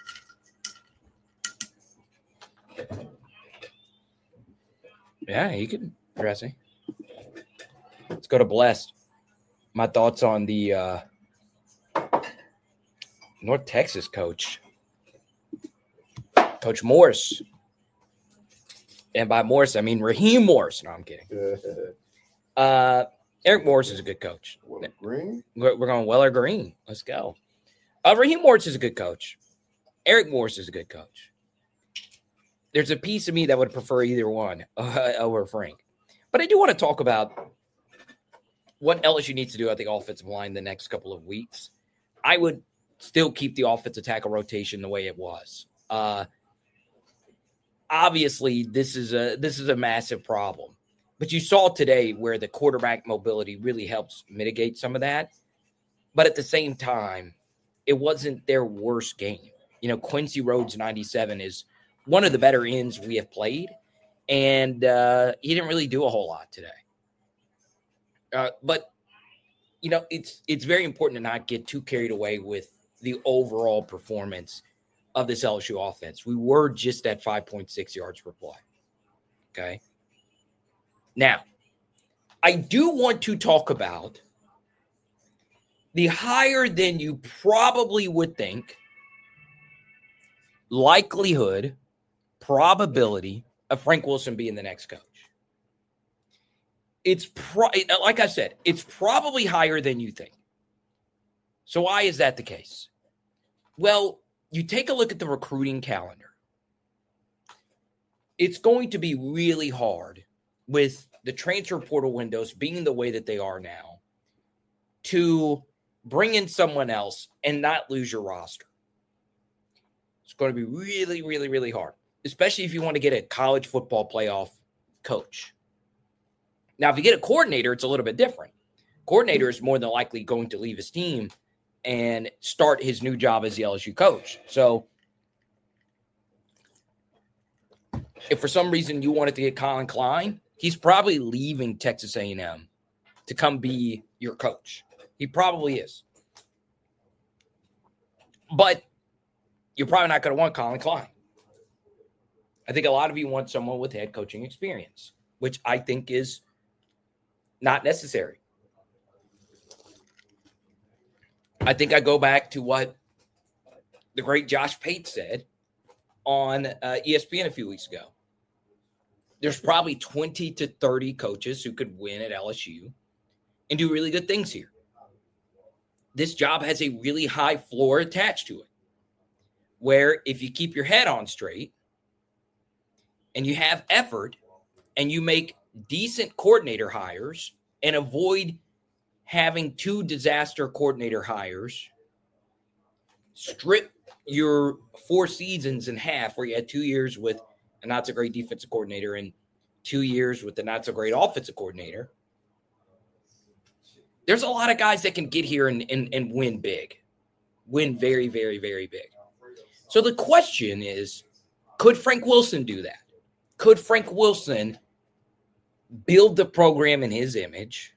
Yeah, you can, Dressy. Let's go to Blessed. My thoughts on the uh, North Texas coach. Coach Morris. And by Morris, I mean Raheem Morris. No, I'm kidding. Uh, Eric Morris is a good coach. Weller Green? We're, we're going Weller Green. Let's go. Uh, Raheem Morris is a good coach. Eric Morris is a good coach. There's a piece of me that would prefer either one uh, over Frank. But I do want to talk about what L S U needs to do at the offensive line the next couple of weeks. I would still keep the offensive tackle rotation the way it was. Uh, obviously, this is a this is a massive problem. But you saw today where the quarterback mobility really helps mitigate some of that. But at the same time, it wasn't their worst game. You know, Quincy Rhodes ninety-seven is one of the better ends we have played. And uh, he didn't really do a whole lot today. Uh, but, you know, it's it's very important to not get too carried away with the overall performance of this L S U offense. We were just at five point six yards per play. Okay. Now, I do want to talk about the higher than you probably would think likelihood, probability of Frank Wilson being the next coach. It's pro- like I said, it's probably higher than you think. So why is that the case? Well, you take a look at the recruiting calendar. It's going to be really hard with the transfer portal windows being the way that they are now to bring in someone else and not lose your roster. It's going to be really, really, really hard, especially if you want to get a college football playoff coach. Now, if you get a coordinator, it's a little bit different. Coordinator is more than likely going to leave his team and start his new job as the L S U coach. So if for some reason you wanted to get Colin Klein, he's probably leaving Texas A and M to come be your coach. He probably is. But you're probably not going to want Colin Klein. I think a lot of you want someone with head coaching experience, which I think is not necessary. I think I go back to what the great Josh Pate said on uh, E S P N a few weeks ago. There's probably twenty to thirty coaches who could win at L S U and do really good things here. This job has a really high floor attached to it, where if you keep your head on straight and you have effort and you make decent coordinator hires and avoid having two disaster coordinator hires, strip your four seasons in half, where you had two years with a not so great defensive coordinator and two years with a not so great offensive coordinator. There's a lot of guys that can get here and, and, and win big, win very, very, very big. So the question is, could Frank Wilson do that? Could Frank Wilson build the program in his image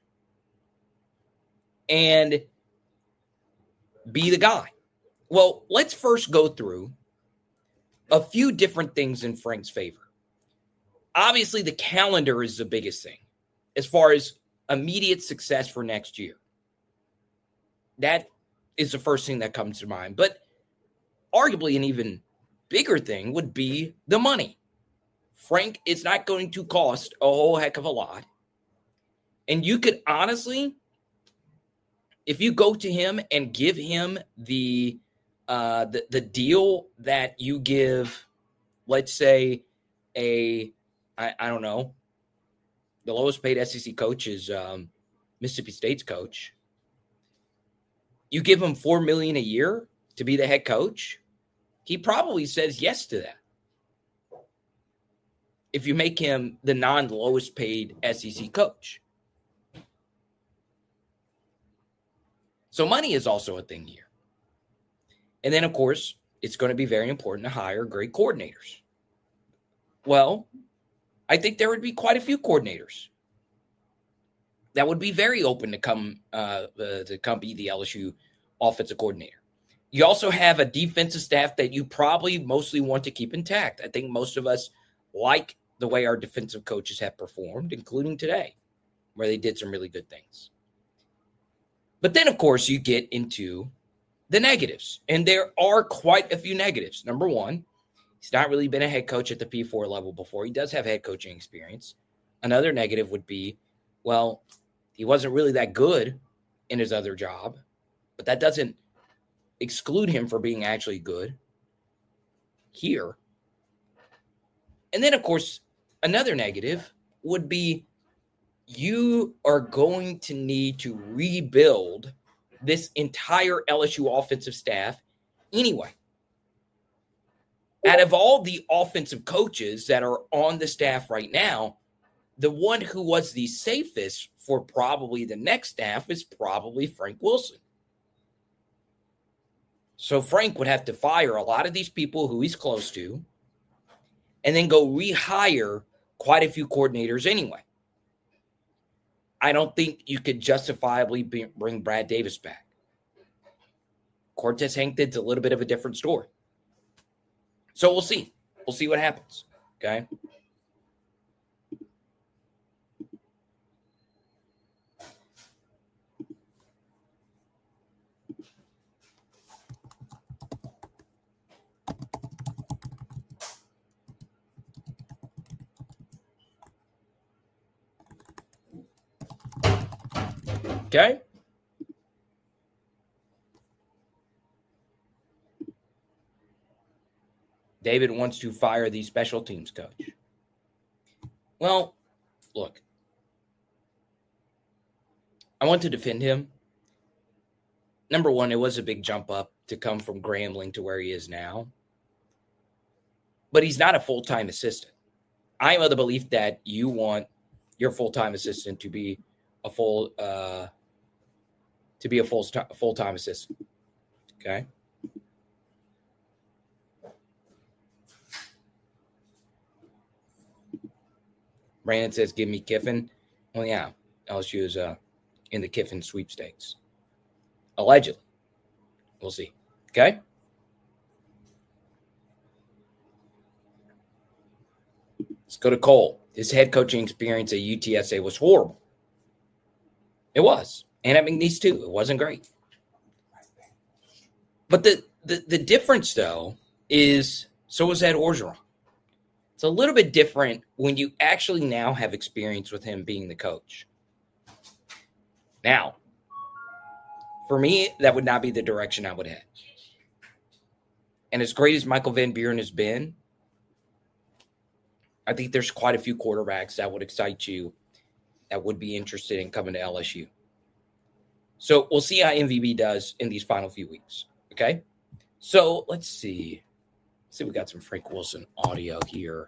and be the guy? Well, let's first go through a few different things in Frank's favor. Obviously, the calendar is the biggest thing as far as immediate success for next year. That is the first thing that comes to mind. But arguably an even bigger thing would be the money. Frank is not going to cost a whole heck of a lot. And you could honestly, if you go to him and give him the uh, the, the deal that you give, let's say, a, I, I don't know, the lowest paid S E C coach is um, Mississippi State's coach. You give him four million dollars a year to be the head coach, he probably says yes to that. If you make him the non-lowest paid S E C coach. So money is also a thing here. And then, of course, it's going to be very important to hire great coordinators. Well, I think there would be quite a few coordinators that would be very open to come uh, uh, to come be the L S U offensive coordinator. You also have a defensive staff that you probably mostly want to keep intact. I think most of us like the way our defensive coaches have performed, including today, where they did some really good things. But then, of course, you get into the negatives, and there are quite a few negatives. Number one, he's not really been a head coach at the P four level before. He does have head coaching experience. Another negative would be, well, he wasn't really that good in his other job, but that doesn't exclude him from being actually good here. And then, of course, another negative would be you are going to need to rebuild this entire L S U offensive staff anyway. Out of all the offensive coaches that are on the staff right now, the one who was the safest for probably the next staff is probably Frank Wilson. So Frank would have to fire a lot of these people who he's close to and then go rehire quite a few coordinators anyway. I don't think you could justifiably be, bring Brad Davis back. Cortez Hankton's a little bit of a different story. So we'll see. We'll see what happens. Okay. Okay. David wants to fire the special teams coach. Well, look, I want to defend him. Number one, it was a big jump up to come from Grambling to where he is now. But he's not a full-time assistant. I am of the belief that you want your full-time assistant to be a full uh, to be a full full-time assistant. Okay. Brandon says, give me Kiffin. Well, yeah, L S U is uh, in the Kiffin sweepstakes. Allegedly. We'll see. Okay? Let's go to Cole. His head coaching experience at U T S A was horrible. It was. And at McNeese, too. It wasn't great. But the, the, the difference, though, is so was Ed Orgeron. It's a little bit different when you actually now have experience with him being the coach. Now, for me, that would not be the direction I would head. And as great as Michael Van Buren has been, I think there's quite a few quarterbacks that would excite you that would be interested in coming to L S U. So we'll see how M V B does in these final few weeks. Okay. So let's see. Let's see, we got some Frank Wilson audio here.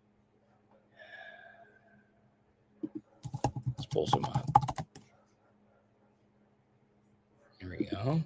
Let's pull some up. Here we go.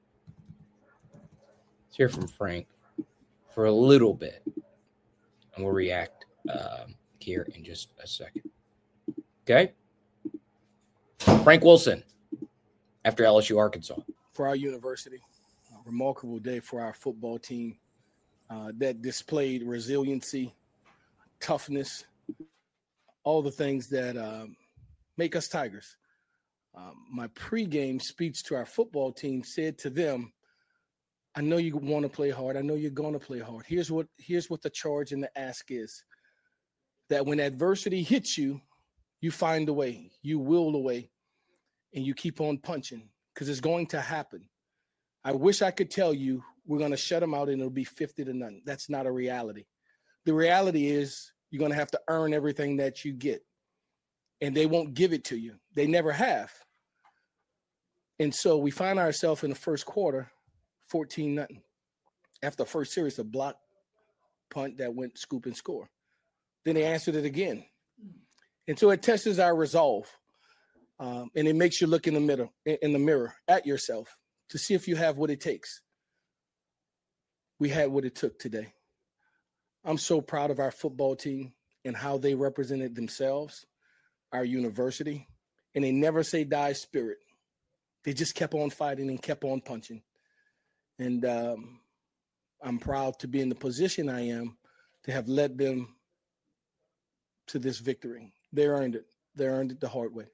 Let's hear from Frank for a little bit, and we'll react um, here in just a second. Okay? Frank Wilson after L S U Arkansas. For our university, a remarkable day for our football team uh, that displayed resiliency, toughness, all the things that um, make us Tigers. Um, my pregame speech to our football team said to them, I know you want to play hard. I know you're going to play hard. Here's what, here's what the charge and the ask is. That when adversity hits you, you find a way, you will a way, and you keep on punching because it's going to happen. I wish I could tell you we're going to shut them out and it'll be fifty to none. That's not a reality. The reality is you're going to have to earn everything that you get, and they won't give it to you. They never have. And so we find ourselves in the first quarter, fourteen nothing. After the first series, a block punt that went scoop and score. Then they answered it again. And so it tests our resolve. Um, and it makes you look in the middle, in the mirror at yourself to see if you have what it takes. We had what it took today. I'm so proud of our football team and how they represented themselves, our university, and they never say die spirit. They just kept on fighting and kept on punching. And um, I'm proud to be in the position I am to have led them to this victory. They earned it. They earned it the hard way.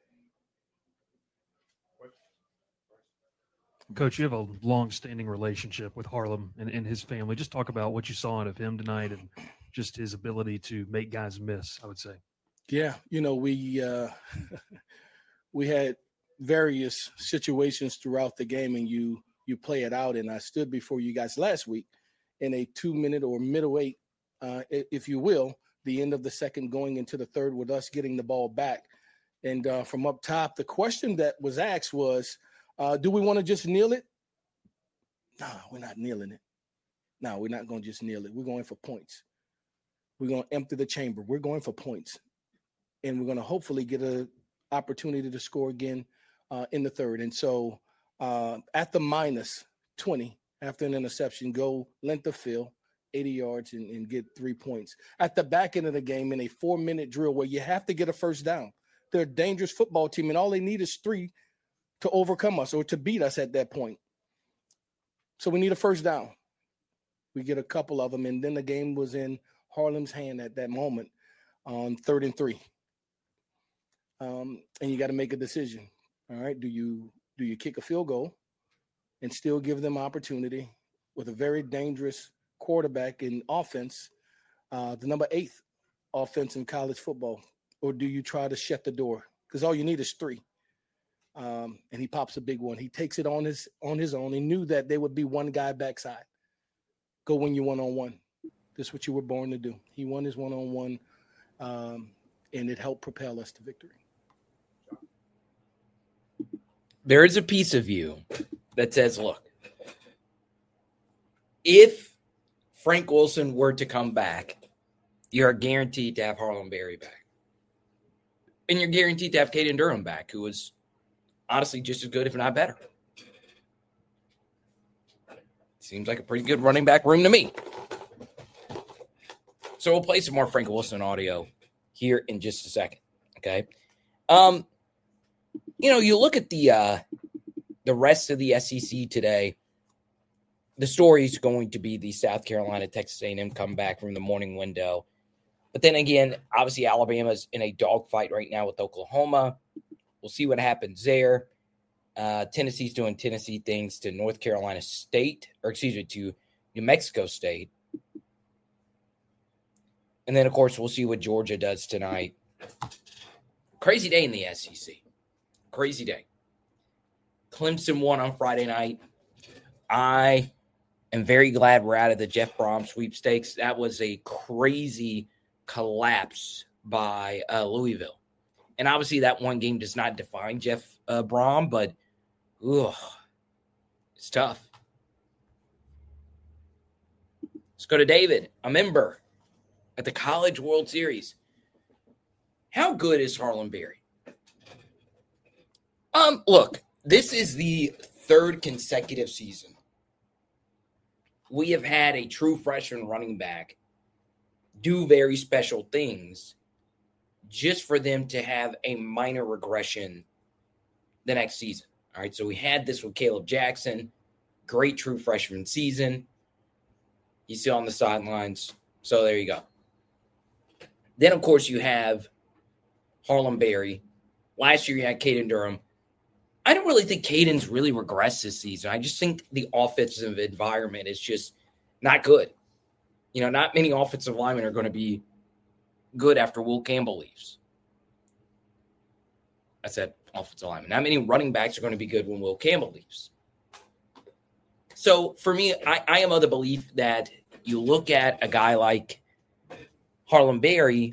Coach, you have a long-standing relationship with Harlem and, and his family. Just talk about what you saw out of him tonight and just his ability to make guys miss, I would say. Yeah, you know, we uh, we had various situations throughout the game, and you you play it out. And I stood before you guys last week in a two-minute or middleweight, uh, if you will, the end of the second going into the third with us getting the ball back. And uh, from up top, the question that was asked was, uh, do we want to just kneel it? No, we're not kneeling it. No, we're not going to just kneel it. We're going for points. We're going to empty the chamber. We're going for points. And we're going to hopefully get an opportunity to score again uh, in the third. And so uh, at the minus twenty, after an interception, go length of field, eighty yards, and, and get three points. At the back end of the game, in a four-minute drill where you have to get a first down. They're a dangerous football team, and all they need is three to overcome us or to beat us at that point. So we need a first down. We get a couple of them, and then the game was in Harlem's hand at that moment on third and three. Um, and you got to make a decision. All right, do you do you kick a field goal and still give them opportunity with a very dangerous quarterback in offense, uh, the number eighth offense in college football, or do you try to shut the door? Because all you need is three. Um, and he pops a big one. He takes it on his on his own. He knew that there would be one guy backside. Go win your one-on-one. This is what you were born to do. He won his one-on-one, um, and it helped propel us to victory. There is a piece of you that says, look, if Frank Wilson were to come back, you're guaranteed to have Harlem Berry back. And you're guaranteed to have Caden Durham back, who was honestly just as good, if not better. Seems like a pretty good running back room to me. So we'll play some more Frank Wilson audio here in just a second, okay? Um, you know, you look at the uh, the rest of the S E C today, the story is going to be the South Carolina, Texas A and M comeback from the morning window. But then again, obviously Alabama's in a dogfight right now with Oklahoma. We'll see what happens there. Uh, Tennessee's doing Tennessee things to North Carolina State, or excuse me, to New Mexico State. And then, of course, we'll see what Georgia does tonight. Crazy day in the S E C. Crazy day. Clemson won on Friday night. I am very glad we're out of the Jeff Brom sweepstakes. That was a crazy collapse by uh, Louisville. And obviously that one game does not define Jeff uh, Brom, but Ooh, it's tough. Let's go to David, a member at the College World Series. How good is Harlem Berry? Um, look, this is the third consecutive season we have had a true freshman running back do very special things just for them to have a minor regression the next season. All right, so we had this with Caleb Jackson, great true freshman season. He's still on the sidelines, so there you go. Then, of course, you have Harlem Berry. Last year you had Caden Durham. I don't really think Caden's really regressed this season. I just think the offensive environment is just not good. You know, not many offensive linemen are going to be good after Will Campbell leaves. I said offensive lineman. Not many running backs are going to be good when Will Campbell leaves. So for me, I, I am of the belief that you look at a guy like Harlem Berry,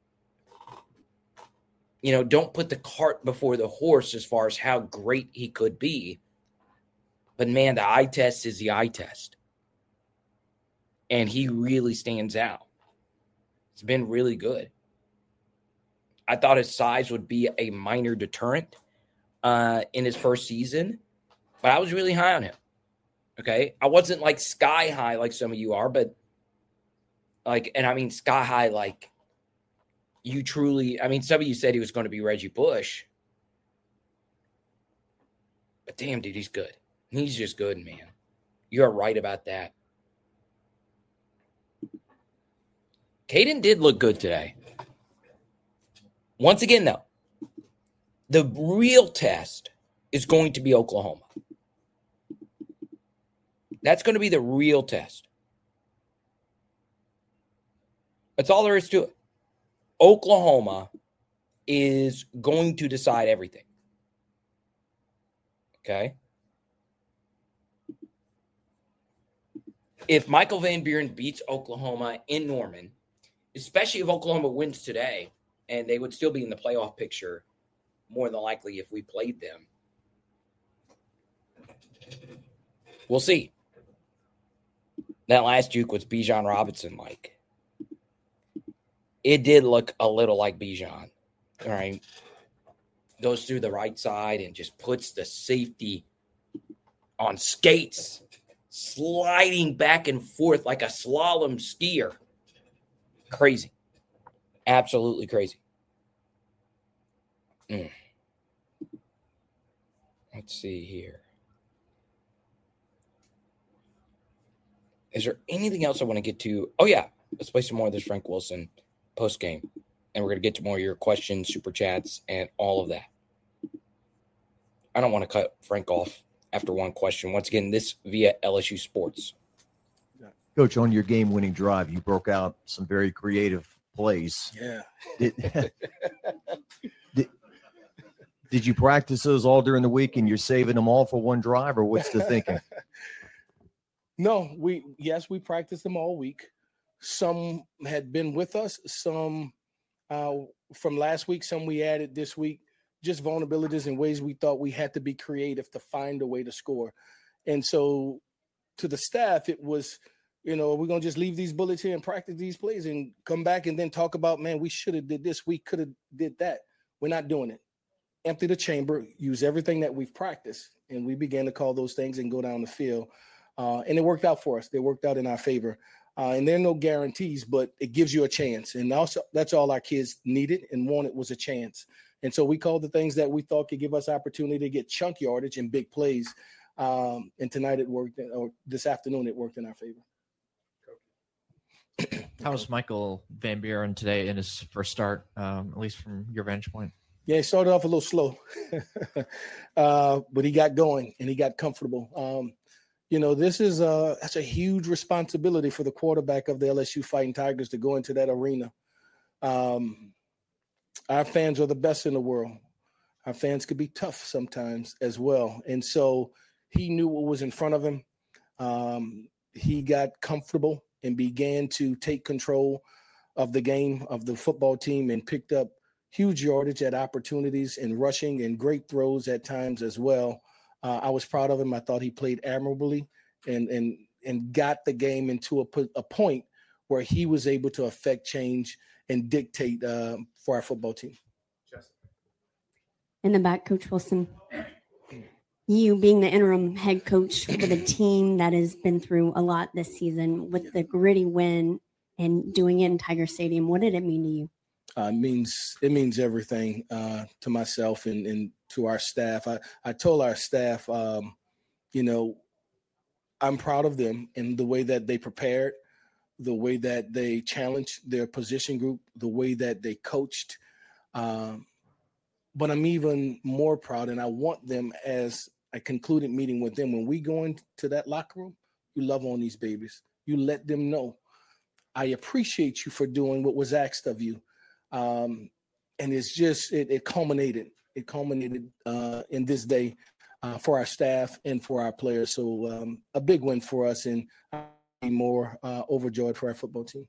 you know, don't put the cart before the horse as far as how great he could be. But, man, the eye test is the eye test. And he really stands out. It's been really good. I thought his size would be a minor deterrent uh, in his first season, but I was really high on him. Okay? I wasn't, like, sky high like some of you are, but, like, and I mean sky high like, you truly, I mean, some of you said he was going to be Reggie Bush. But damn, dude, he's good. He's just good, man. You're right about that. Caden did look good today. Once again, though, the real test is going to be Oklahoma. That's going to be the real test. That's all there is to it. Oklahoma is going to decide everything. Okay? If Michael Van Buren beats Oklahoma in Norman, especially if Oklahoma wins today, and they would still be in the playoff picture more than likely if we played them. We'll see. That last juke was Bijan Robinson like. It did look a little like Bijan. All right. Goes through the right side and just puts the safety on skates, sliding back and forth like a slalom skier. Crazy. Absolutely crazy. Mm. Let's see here. Is there anything else I want to get to? Oh, yeah. Let's play some more of this Frank Wilson post game, and we're going to get to more of your questions, super chats, and all of that. I don't want to cut Frank off after one question. Once again, this via L S U Sports. Coach, on your game-winning drive, you broke out some very creative plays. Yeah. Did, did, did you practice those all during the week, and you're saving them all for one drive, or what's the thinking? No, we yes, we practiced them all week. Some had been with us, some uh, from last week, some we added this week, just vulnerabilities and ways we thought we had to be creative to find a way to score. And so to the staff, it was, you know, we're going to just leave these bullets here and practice these plays and come back and then talk about, man, we should have did this. We could have did that. We're not doing it. Empty the chamber, use everything that we've practiced. And we began to call those things and go down the field. Uh, and it worked out for us. They worked out in our favor. Uh, and there are no guarantees, but it gives you a chance. And also that's all our kids needed and wanted was a chance. And so we called the things that we thought could give us opportunity to get chunk yardage and big plays. Um, and tonight it worked, or this afternoon it worked in our favor. How was Michael Van Buren today in his first start, um, at least from your vantage point? Yeah, he started off a little slow, uh, but he got going and he got comfortable. Um, You know, this is a, that's a huge responsibility for the quarterback of the L S U Fighting Tigers to go into that arena. Um, our fans are the best in the world. Our fans could be tough sometimes as well. And so he knew what was in front of him. Um, he got comfortable and began to take control of the game, of the football team, and picked up huge yardage at opportunities and rushing and great throws at times as well. Uh, I was proud of him. I thought he played admirably and and and got the game into a, a point where he was able to affect change and dictate uh, for our football team. In the back, Coach Wilson, you being the interim head coach with a team that has been through a lot this season with the gritty win and doing it in Tiger Stadium, what did it mean to you? Uh, it means it means everything uh, to myself and, and to our staff. I, I told our staff, um, you know, I'm proud of them in the way that they prepared, the way that they challenged their position group, the way that they coached. Um, but I'm even more proud, and I want them, as I concluded meeting with them, when we go into that locker room, you love on these babies. You let them know, I appreciate you for doing what was asked of you. Um, and it's just, it, it culminated. It culminated uh, in this day uh, for our staff and for our players. So um, a big win for us, and I'm more uh, overjoyed for our football team.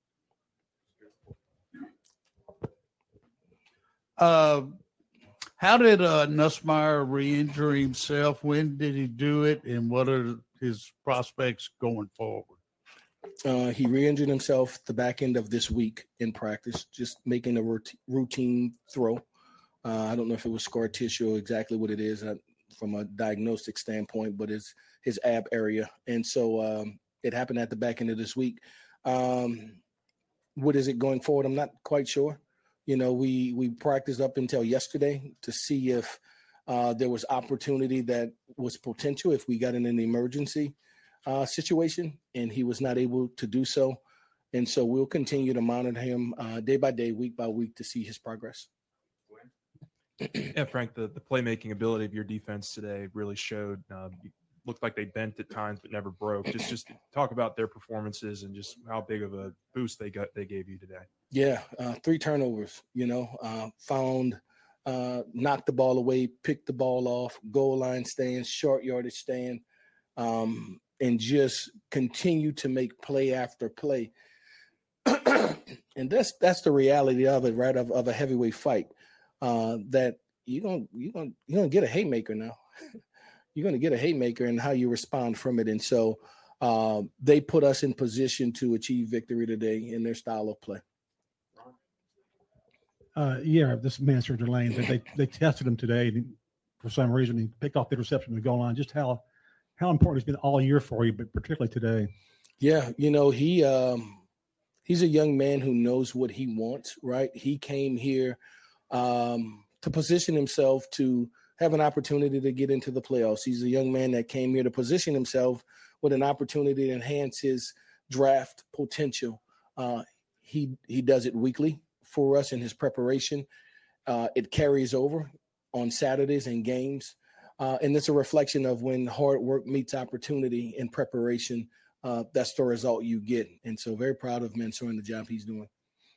Uh, how did uh, Nussmeier re-injure himself? When did he do it, and what are his prospects going forward? Uh, he re-injured himself the back end of this week in practice, just making a rut- routine throw. Uh, I don't know if it was scar tissue or exactly what it is uh, from a diagnostic standpoint, but it's his ab area. And so um, it happened at the back end of this week. Um, what is it going forward? I'm not quite sure. You know, we we practiced up until yesterday to see if uh, there was opportunity that was potential if we got in an emergency uh, situation, and he was not able to do so. And so we'll continue to monitor him uh, day by day, week by week to see his progress. Yeah, Frank, the, the playmaking ability of your defense today really showed. Uh, looked like they bent at times but never broke. Just just talk about their performances and just how big of a boost they got they gave you today. Yeah, uh, three turnovers, you know, uh, found, uh, knocked the ball away, picked the ball off, goal line stand, short yardage stand, um, and just continue to make play after play. And that's that's the reality of it, right, of, of a heavyweight fight, uh, that you're going you're gonna, you're gonna get a haymaker now. You're going to get a haymaker and how you respond from it. And so uh, they put us in position to achieve victory today in their style of play. Uh, yeah, this Mansfield Lane, they they tested him today. And for some reason, he picked off the interception in the goal line. Just how how important it's been all year for you, but particularly today. Yeah, you know, he um, he's a young man who knows what he wants, right? He came here um, to position himself to have an opportunity to get into the playoffs. He's a young man that came here to position himself with an opportunity to enhance his draft potential. Uh, he he does it weekly for us in his preparation. Uh, it carries over on Saturdays and games. Uh, and it's a reflection of when hard work meets opportunity in preparation. Uh, that's the result you get. And so very proud of Mansour and the job he's doing.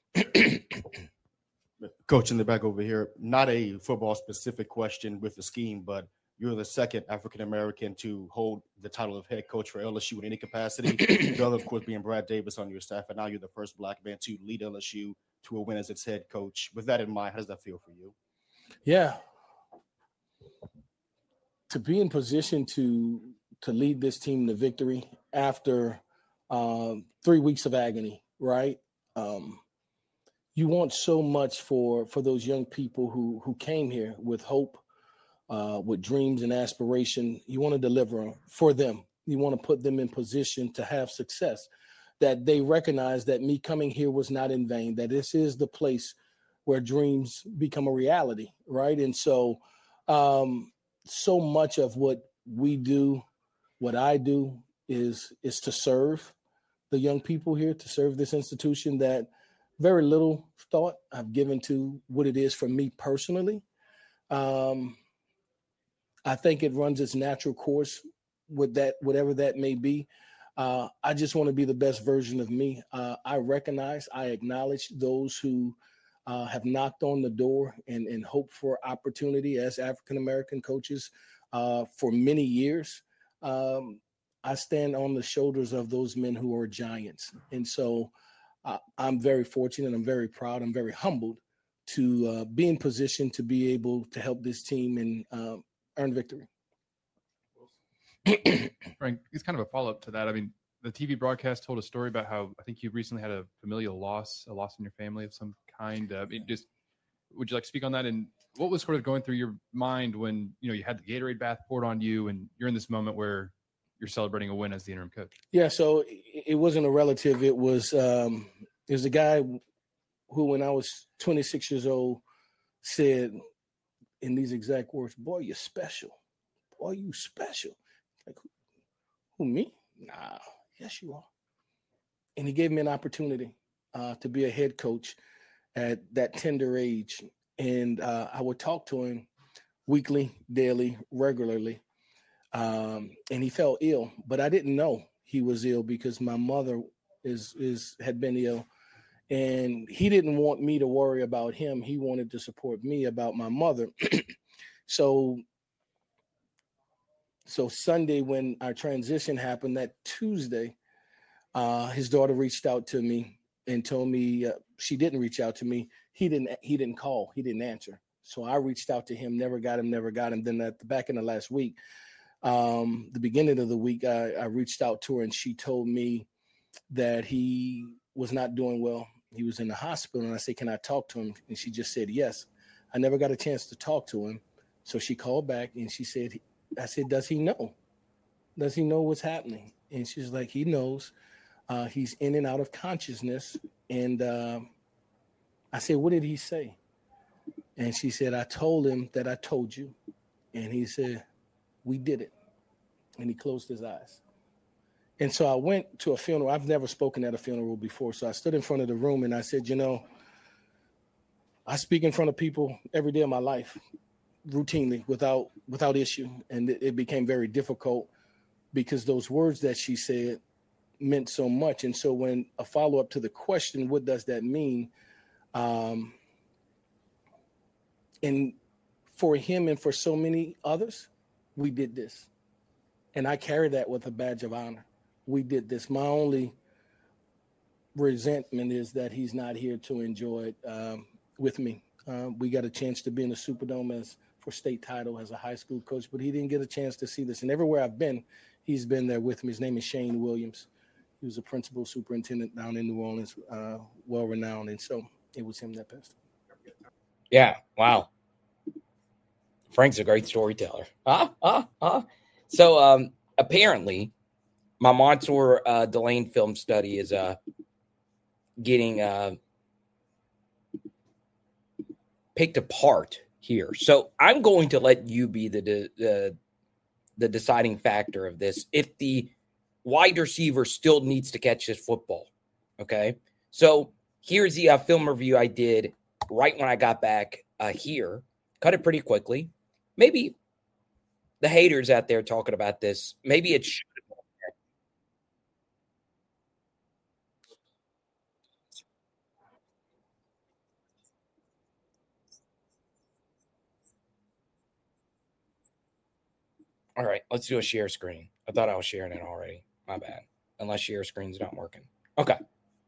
Coach, in the back over here, not a football-specific question with the scheme, but you're the second African-American to hold the title of head coach for L S U in any capacity. The other, of course, being Brad Davis on your staff, and now you're the first black man to lead L S U to a win as its head coach. With that in mind, how does that feel for you? Yeah. To be in position to to lead this team to victory after um, three weeks of agony, right? Um, you want so much for for those young people who who came here with hope, uh, with dreams and aspiration. You want to deliver for them. You want to put them in position to have success, that they recognize that me coming here was not in vain, that this is the place where dreams become a reality, right? And so um, so much of what we do, what I do, is is to serve the young people here, to serve this institution that very little thought I've given to what it is for me personally. Um, I think it runs its natural course with that, whatever that may be. Uh, I just want to be the best version of me. Uh, I recognize, I acknowledge those who uh, have knocked on the door and, and hope for opportunity as African-American coaches uh, for many years. Um, I stand on the shoulders of those men who are giants. And so uh, I'm very fortunate. I'm very proud. I'm very humbled to uh, be in position to be able to help this team and uh, earn victory. Frank, it's kind of a follow-up to that. I mean, the T V broadcast told a story about how I think you recently had a familial loss, a loss in your family of some kind. Uh, it just, would you like to speak on that? And what was sort of going through your mind when, you know, you had the Gatorade bath poured on you and you're in this moment where you're celebrating a win as the interim coach? Yeah, so it wasn't a relative. It was um, it was a guy who, when I was twenty-six years old, said in these exact words, "Boy, you're special. Boy, you special." Like, who, who me? Nah, yes, you are. And he gave me an opportunity uh, to be a head coach at that tender age. And uh, I would talk to him weekly, daily, regularly. Um, and he fell ill, but I didn't know he was ill because my mother is is had been ill. And he didn't want me to worry about him. He wanted to support me about my mother. so, so Sunday, when our transition happened, that Tuesday, uh, his daughter reached out to me and told me uh, she didn't reach out to me. He didn't. He didn't call. He didn't answer. So I reached out to him. Never got him. Never got him. Then at the back in the last week, um, the beginning of the week, I, I reached out to her and she told me that he was not doing well. He was in the hospital, and I said, "Can I talk to him?" And she just said, "Yes." I never got a chance to talk to him. So she called back, and she said, I said, "Does he know? Does he know what's happening?" And she's like, "He knows. Uh, he's in and out of consciousness." And uh, I said, "What did he say?" And she said, "I told him that I told you." And he said, "We did it." And he closed his eyes. And so I went to a funeral. I've never spoken at a funeral before. So I stood in front of the room and I said, "You know, I speak in front of people every day of my life, routinely, without without issue." And it, it became very difficult because those words that she said meant so much. And so when a follow-up to the question, what does that mean? Um, and for him and for so many others, we did this. And I carry that with a badge of honor. We did this. My only resentment is that he's not here to enjoy it um, with me. Uh, we got a chance to be in the Superdome as for state title as a high school coach, but he didn't get a chance to see this. And everywhere I've been, he's been there with me. His name is Shane Williams. He was a principal superintendent down in New Orleans, uh, well-renowned. And so it was him that passed. Yeah. Wow. Frank's a great storyteller. Ah, ah, ah. So um, apparently, my Mansour uh, Delane film study is uh, getting uh, picked apart here. So I'm going to let you be the, de- the the deciding factor of this. If the wide receiver still needs to catch this football, okay? So here's the uh, film review I did right when I got back uh, here. Cut it pretty quickly. Maybe the haters out there talking about this, maybe it should. All right, let's do a share screen. I thought I was sharing it already. My bad. Unless share screen's not working. Okay.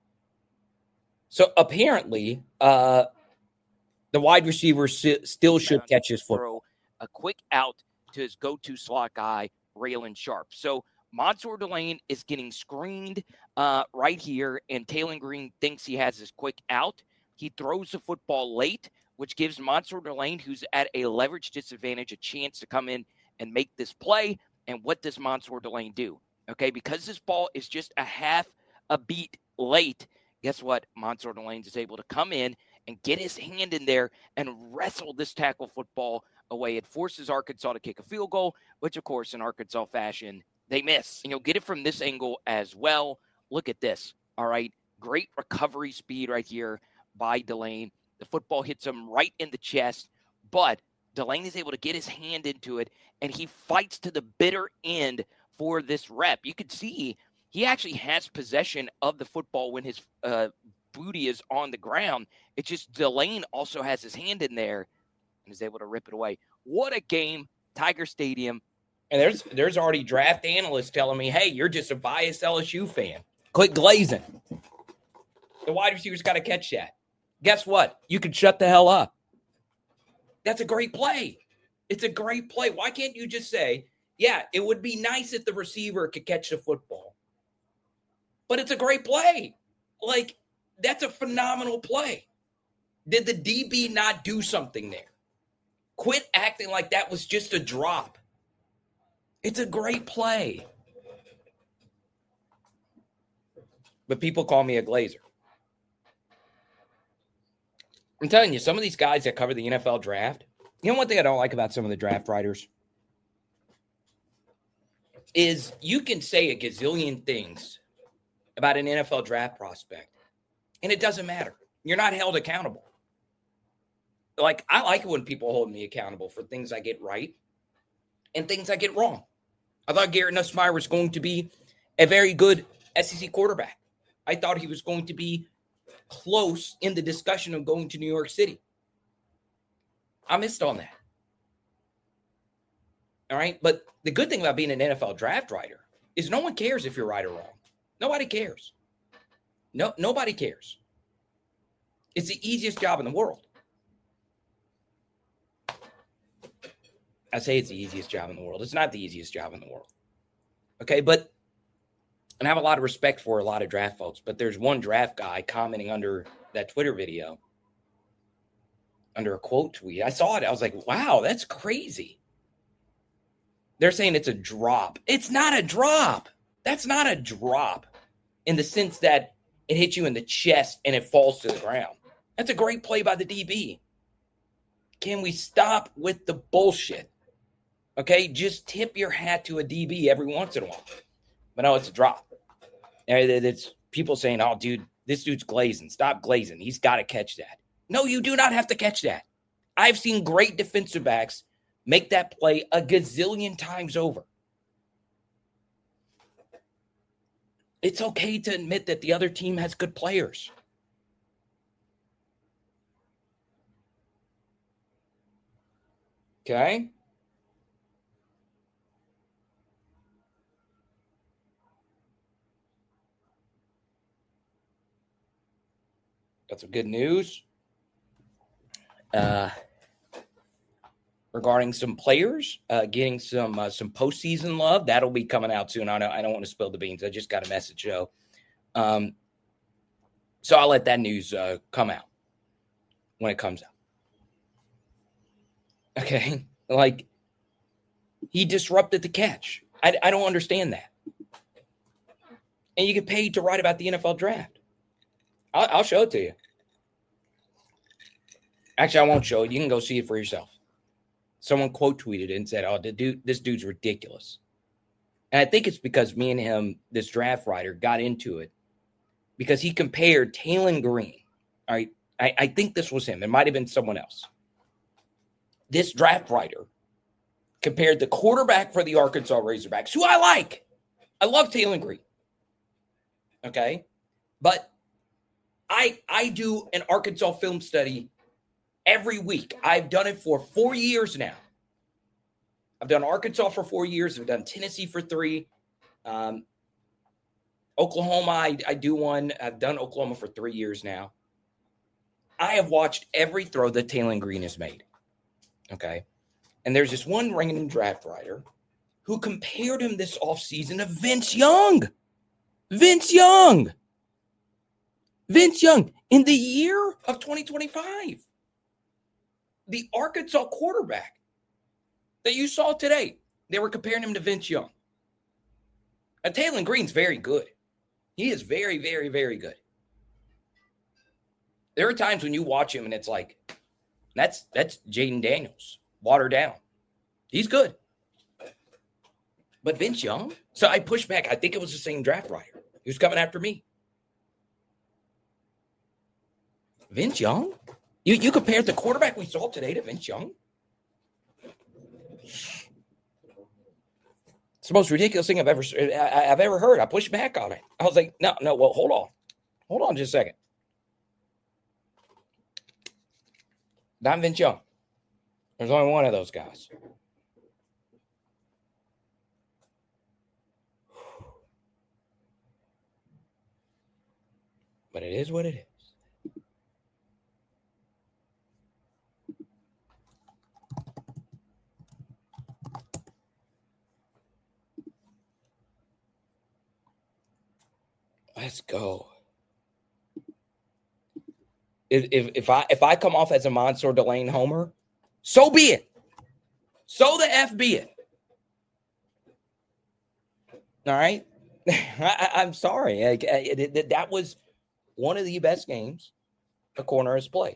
So apparently, uh, the wide receiver si- still should catch his football. A quick out to his go-to slot guy, Raylan Sharp. So Mansour Delane is getting screened uh, right here, and Taylon Green thinks he has his quick out. He throws the football late, which gives Mansour Delane, who's at a leverage disadvantage, a chance to come in and make this play. And what does Mansour Delane do? Okay, because this ball is just a half a beat late, guess what? Mansour Delane is able to come in and get his hand in there and wrestle this tackle football away. It forces Arkansas to kick a field goal, which, of course, in Arkansas fashion, they miss. And you'll get it from this angle as well. Look at this, all right? Great recovery speed right here by Delane. The football hits him right in the chest, but Delane is able to get his hand into it, and he fights to the bitter end for this rep. You can see he actually has possession of the football when his uh, booty is on the ground. It's just Delane also has his hand in there and is able to rip it away. What a game, Tiger Stadium. And there's there's already draft analysts telling me, hey, you're just a biased L S U fan. Quit glazing. The wide receiver's got to catch that. Guess what? You can shut the hell up. That's a great play. It's a great play. Why can't you just say, Yeah, it would be nice if the receiver could catch the football. But it's a great play. Like, that's a phenomenal play. Did the D B not do something there? Quit acting like that was just a drop. It's a great play. But people call me a glazer. I'm telling you, some of these guys that cover the N F L draft, you know one thing I don't like about some of the draft writers? Is you can say a gazillion things about an N F L draft prospect, and it doesn't matter. You're not held accountable. Like, I like it when people hold me accountable for things I get right and things I get wrong. I thought Garrett Nussmeier was going to be a very good S E C quarterback. I thought he was going to be close in the discussion of going to New York City. I missed on that. All right. But the good thing about being an N F L draft writer is no one cares if you're right or wrong. Nobody cares. No, nobody cares. It's the easiest job in the world. I say it's the easiest job in the world. It's not the easiest job in the world. Okay. But, and I have a lot of respect for a lot of draft folks, but there's one draft guy commenting under that Twitter video, under a quote tweet. I saw it. I was like, wow, that's crazy. They're saying it's a drop. It's not a drop. That's not a drop in the sense that it hits you in the chest and it falls to the ground. That's a great play by the D B. Can we stop with the bullshit? Okay, just tip your hat to a D B every once in a while. But no, it's a drop. It's people saying, oh, dude, this dude's glazing. Stop glazing. He's got to catch that. No, you do not have to catch that. I've seen great defensive backs make that play a gazillion times over. It's okay to admit that the other team has good players. Okay? Got some good news uh, regarding some players uh, getting some uh, some postseason love. That'll be coming out soon. I don't, I don't want to spill the beans. I just got a message, Joe. Um, so I'll let that news uh, come out when it comes out. Okay? Like, he disrupted the catch. I, I don't understand that. And you get paid to write about the N F L draft. I'll, I'll show it to you. Actually, I won't show it. You can go see it for yourself. Someone quote tweeted it and said, oh, the dude, this dude's ridiculous. And I think it's because me and him, this draft writer, got into it because he compared Taylon Green. All right. I, I think this was him. It might have been someone else. This draft writer compared the quarterback for the Arkansas Razorbacks, who I like. I love Taylon Green. Okay. But I, I do an Arkansas film study every week. I've done it for four years now. I've done Arkansas for four years. I've done Tennessee for three. Um, Oklahoma, I, I do one. I've done Oklahoma for three years now. I have watched every throw that Taylon Green has made. Okay. And there's this one random draft writer who compared him this offseason to Vince Young. Vince Young. Vince Young, in the year of twenty twenty-five, the Arkansas quarterback that you saw today, they were comparing him to Vince Young. Now, Taylon Green's very good. He is very, very, very good. There are times when you watch him and it's like, that's that's Jaden Daniels, watered down. He's good. But Vince Young? So I pushed back. I think it was the same draft writer. He was coming after me. Vince Young? You you compared the quarterback we saw today to Vince Young? It's the most ridiculous thing I've ever I, I've ever heard. I pushed back on it. I was like, no, no, well, hold on. Hold on just a second. Not Vince Young. There's only one of those guys. But it is what it is. Let's go. If, if, if I if I come off as a Monsieur Delane homer, so be it. So the F be it. All right? I, I'm sorry. I, I, it, it, that was one of the best games a corner has played.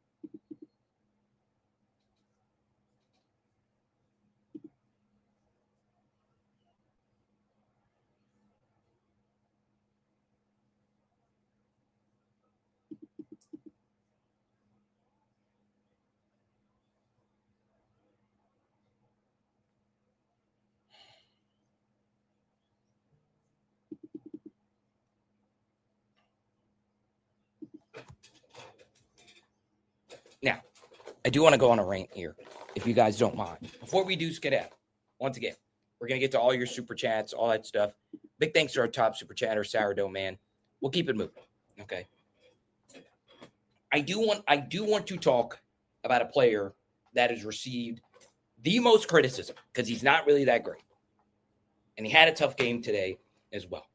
Now, I do want to go on a rant here, if you guys don't mind. Before we do skedaddle, once again, we're going to get to all your super chats, all that stuff. Big thanks to our top super chatter, Sourdough Man. We'll keep it moving, okay? I do want I do want to talk about a player that has received the most criticism because he's not really that great. And he had a tough game today as well.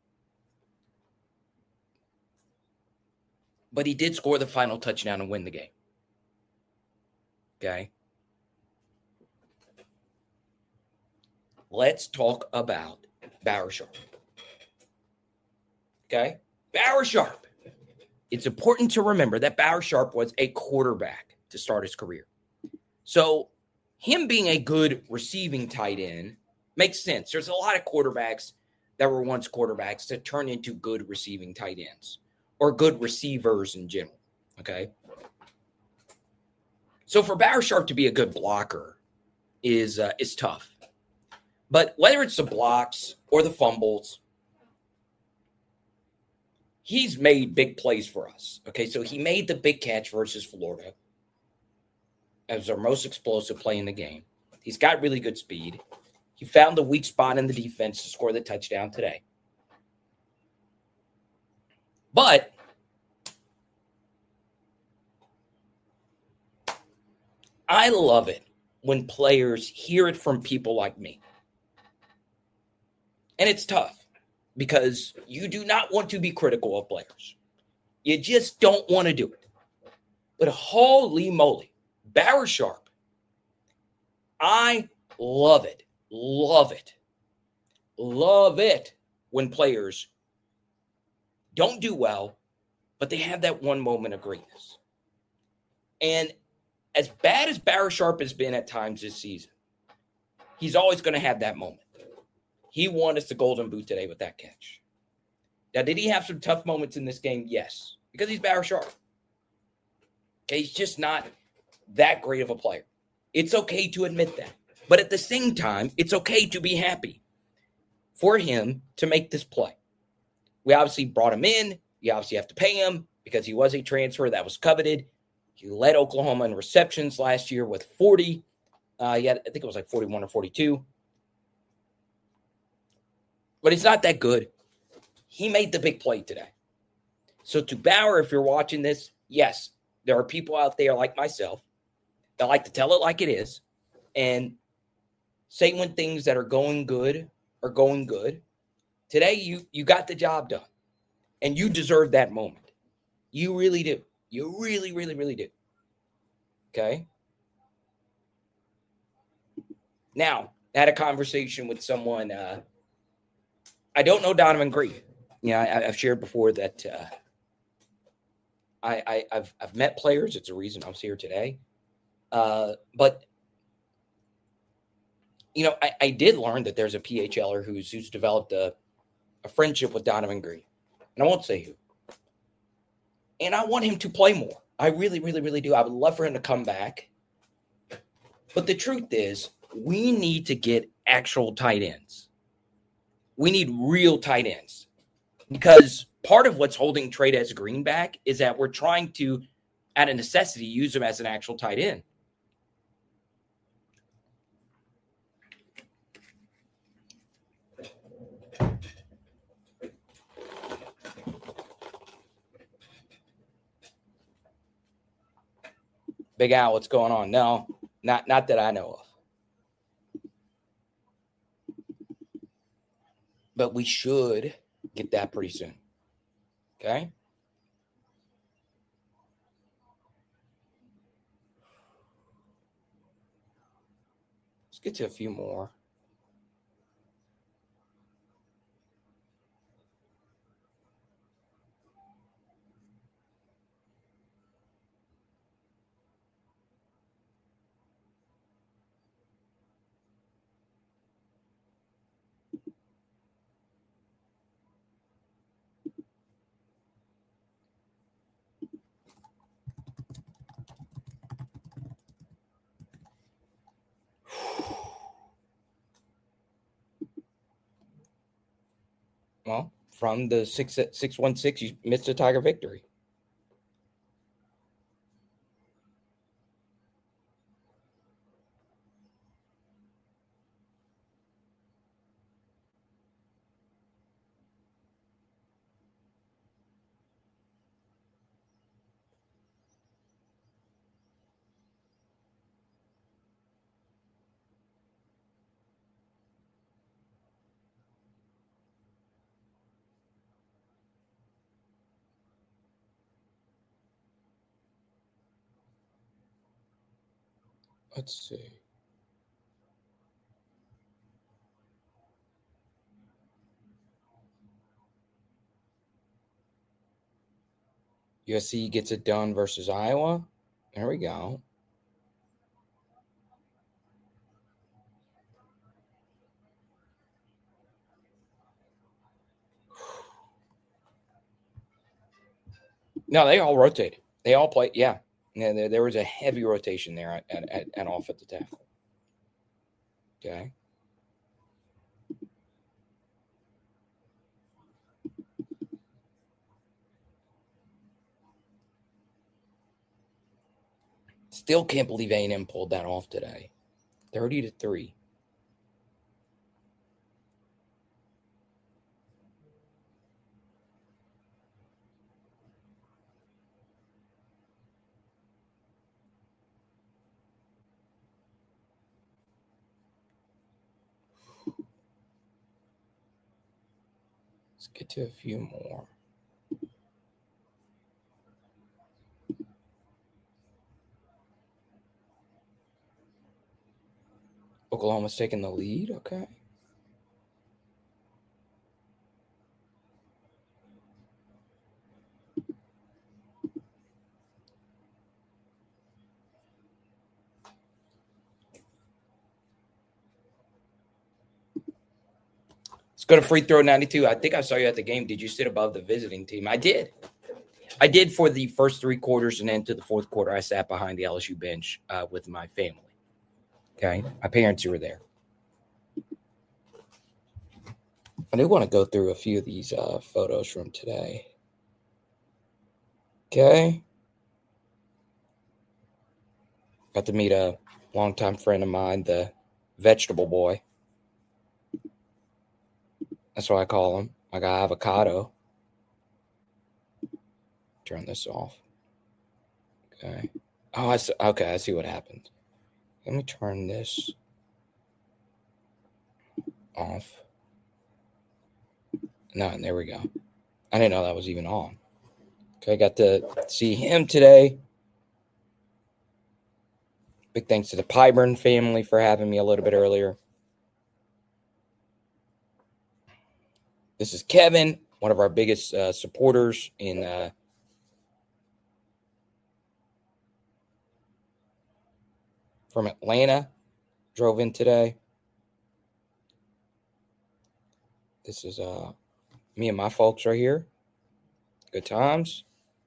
But he did score the final touchdown and win the game. Okay. Let's talk about Barisharp. Okay. Barisharp. It's important to remember that Barisharp was a quarterback to start his career. So him being a good receiving tight end makes sense. There's a lot of quarterbacks that were once quarterbacks that turn into good receiving tight ends or good receivers in general. Okay. So for Barisharp to be a good blocker is uh, is tough. But whether it's the blocks or the fumbles, he's made big plays for us. Okay, so he made the big catch versus Florida as our most explosive play in the game. He's got really good speed. He found the weak spot in the defense to score the touchdown today. But I love it when players hear it from people like me. And it's tough because you do not want to be critical of players. You just don't want to do it. But holy moly, Barisharp, I love it, love it, love it when players don't do well, but they have that one moment of greatness. And as bad as Barisharp has been at times this season, he's always going to have that moment. He won us the Golden Boot today with that catch. Now, did he have some tough moments in this game? Yes, because he's Barisharp. Okay, he's just not that great of a player. It's okay to admit that. But at the same time, it's okay to be happy for him to make this play. We obviously brought him in. You obviously have to pay him because he was a transfer that was coveted. He led Oklahoma in receptions last year with forty. Uh, he had, I think it was like forty-one or forty-two. But he's not that good. He made the big play today. So to Bauer, if you're watching this, yes, there are people out there like myself that like to tell it like it is and say when things that are going good are going good. Today, you you got the job done, and you deserve that moment. You really do. You really, really, really do. Okay? Now, I had a conversation with someone. Uh, I don't know Donovan Green. Yeah, I, I've shared before that uh, I, I, I've I've met players. It's a reason I was here today. Uh, but, you know, I, I did learn that there's a PHLer who's who's developed a, a friendship with Donovan Green. And I won't say who. And I want him to play more. I really, really, really do. I would love for him to come back. But the truth is, we need to get actual tight ends. We need real tight ends. Because part of what's holding Trey'Dez Green back is that we're trying to, at a necessity, use him as an actual tight end. Big Al, what's going on? No, not not that I know of. But we should get that pretty soon. Okay. Let's get to a few more. Well, from the six six one six, you missed a Tiger victory. Let's see. U S C gets it done versus Iowa. There we go. No, they all rotated. They all played. Yeah. Yeah, there, there was a heavy rotation there at, at, at off at the tackle. Okay. Still can't believe A and M pulled that off today. thirty to three. Let's get to a few more. Oklahoma's taking the lead. Okay. Let's go to free throw ninety-two. I think I saw you at the game. Did you sit above the visiting team? I did. I did for the first three quarters, and then to the fourth quarter, I sat behind the L S U bench uh, with my family. Okay. My parents were there. I do want to go through a few of these uh, photos from today. Okay. Got to meet a longtime friend of mine, the vegetable boy. That's what I call him. I got avocado. Turn this off. Okay. Oh, I see. Okay, I see what happened. Let me turn this off. No, and there we go. I didn't know that was even on. Okay, I got to see him today. Big thanks to the Pyburn family for having me a little bit earlier. This is Kevin, one of our biggest uh, supporters in uh, from Atlanta. Drove in today. This is uh, me and my folks right here. Good times.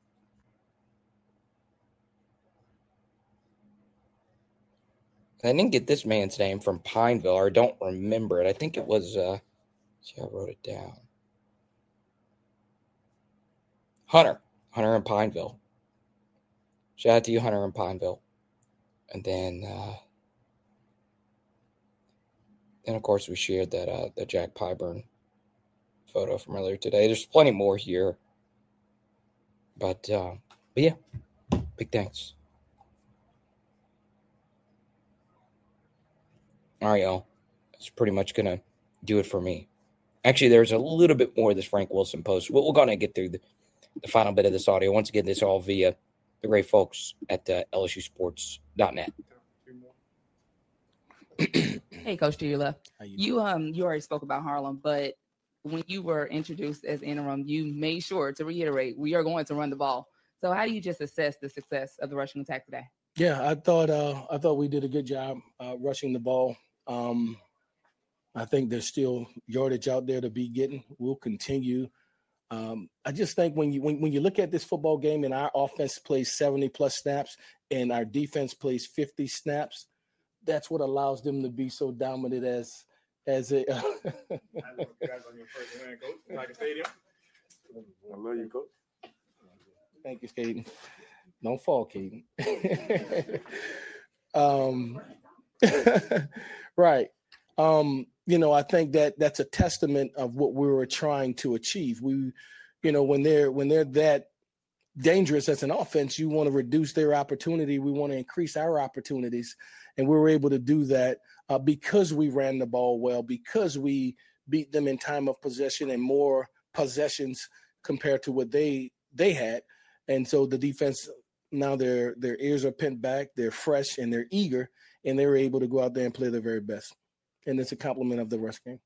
I didn't get this man's name from Pineville, or I don't remember it. I think it was, uh, see, I wrote it down. Hunter. Hunter in Pineville. Shout out to you, Hunter in Pineville. And then, uh, then of course, we shared that uh, the Jack Pyburn photo from earlier today. There's plenty more here. But, uh, but yeah, big thanks. All right, y'all. That's pretty much going to do it for me. Actually, there's a little bit more of this Frank Wilson post. We're, we're going to get through the, the final bit of this audio. Once again, this all via the great folks at uh, L S U sports dot net. Hey, Coach, to your left. You um you already spoke about Harlem, but when you were introduced as interim, you made sure to reiterate we are going to run the ball. So how do you just assess the success of the rushing attack today? Yeah, I thought uh, I thought we did a good job uh, rushing the ball. Um, I think there's still yardage out there to be getting. We'll continue. Um, I just think when you when, when you look at this football game and our offense plays seventy plus snaps and our defense plays fifty snaps, that's what allows them to be so dominant as as a. Uh, I love you, Coach. Thank you, Caden. Don't fall, Caden. um, right. Um, you know, I think that that's a testament of what we were trying to achieve. We, you know, when they're when they're that dangerous as an offense, you want to reduce their opportunity. We want to increase our opportunities, and we were able to do that uh, because we ran the ball well, because we beat them in time of possession and more possessions compared to what they they had. And so the defense, now their their ears are pinned back, they're fresh, and they're eager, and they're able to go out there and play their very best. And it's a compliment of the rush game.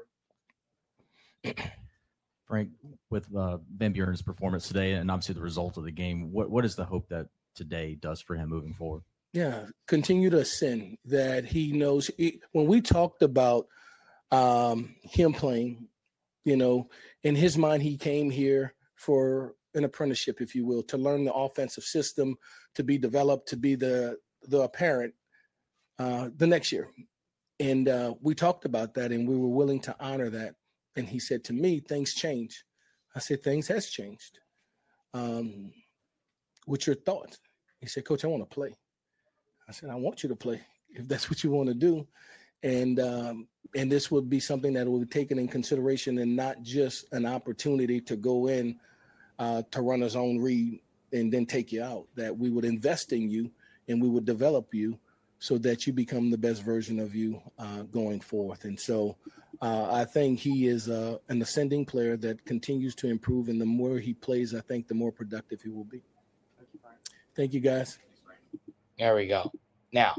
Frank, with uh, Van Buren's performance today and obviously the result of the game, what, what is the hope that today does for him moving forward? Yeah, continue to ascend, that he knows. He, when we talked about um, him playing, you know, in his mind, he came here for an apprenticeship, if you will, to learn the offensive system, to be developed, to be the the apparent uh, the next year. And uh, we talked about that, and we were willing to honor that. And he said to me, things change. I said, things has changed. Um, what's your thoughts? He said, Coach, I want to play. I said, I want you to play if that's what you want to do. And um, and this would be something that will be taken in consideration and not just an opportunity to go in uh, to run his own read and then take you out, that we would invest in you and we would develop you so that you become the best version of you uh, going forth. And so uh, I think he is uh, an ascending player that continues to improve. And the more he plays, I think the more productive he will be. Thank you, guys. There we go. Now,